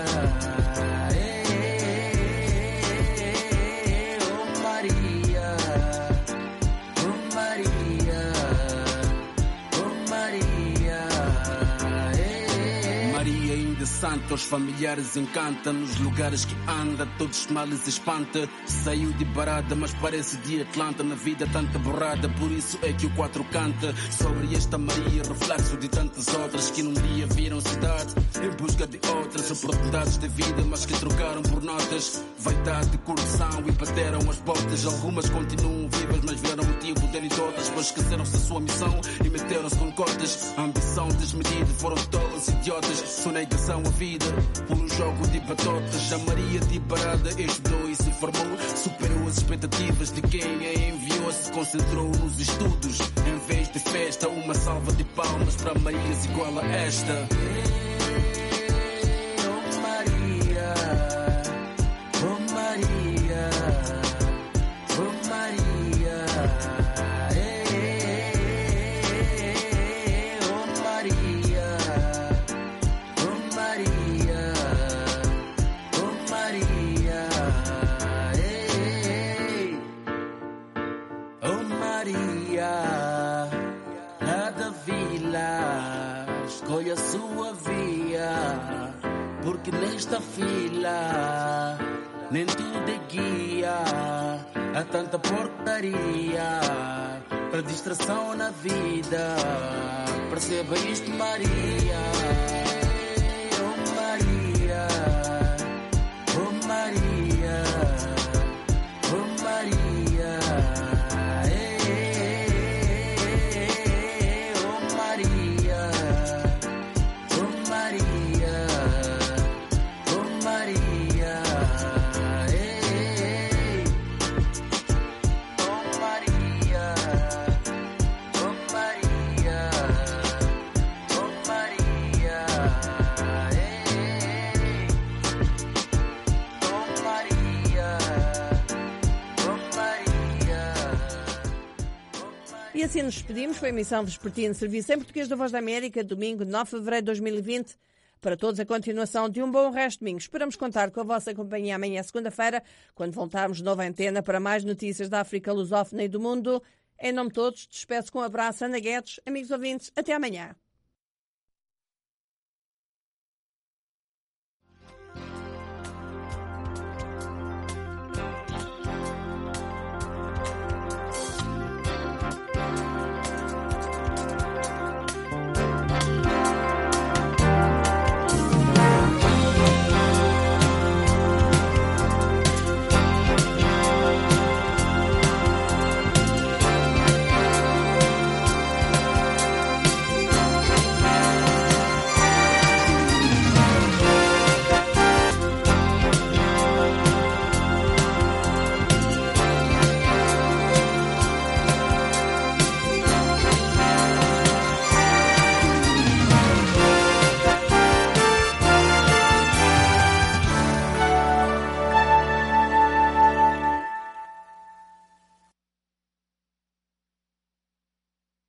oh Maria, oh Maria. Maria ainda santa, os familiares encanta. Nos lugares que anda, todos os males espanta. Saiu de Barada, mas parece de Atlanta. Na vida tanta borrada, por isso é que o quatro canta. Sobre esta Maria, reflexo de tantas outras que num dia viram cidade em busca de outras oportunidades de vida, mas que trocaram por notas. Vaidade, corrupção e bateram as botas. Algumas continuam vivas, mas vieram motivo dele de outras, pois esqueceram-se da sua missão e meteram-se com cotas. A ambição desmedida, foram todos idiotas. Sonegação a vida por um jogo de batotas. A Maria de Barada estudou e se formou. Superou as expectativas de quem a enviou. Se concentrou nos estudos em vez de festa. Uma salva de palmas para Marias igual a esta. Oh Maria, oh Maria, oh Maria, oh Maria, oh Maria, oh Maria, oh Maria, lá da vila, escolha a sua via, porque nesta fila nem tudo é guia. Há tanta porcaria para distração na vida. Perceba isto, Maria. Oh Maria, oh Maria, oh Maria, oh Maria, oh Maria, oh Maria, oh Maria, oh Maria, oh Maria, oh Maria, oh Maria. E assim nos despedimos. Foi a emissão vespertina de serviço em português da Voz da América, domingo nove de fevereiro de dois mil e vinte. Para todos, a continuação de um bom resto de domingo. Esperamos contar com a vossa companhia amanhã, segunda-feira, quando voltarmos de novo à antena para mais notícias da África lusófona e do mundo. Em nome de todos, despeço com um abraço, Ana Guedes. Amigos ouvintes, até amanhã.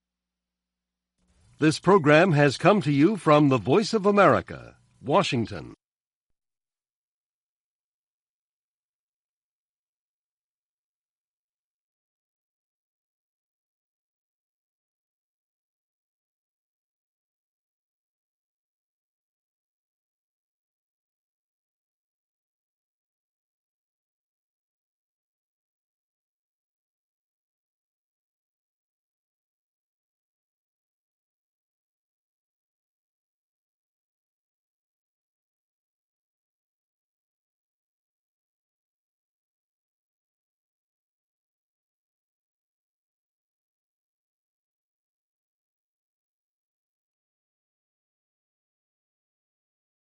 This program has come to you from the Voice of America, Washington.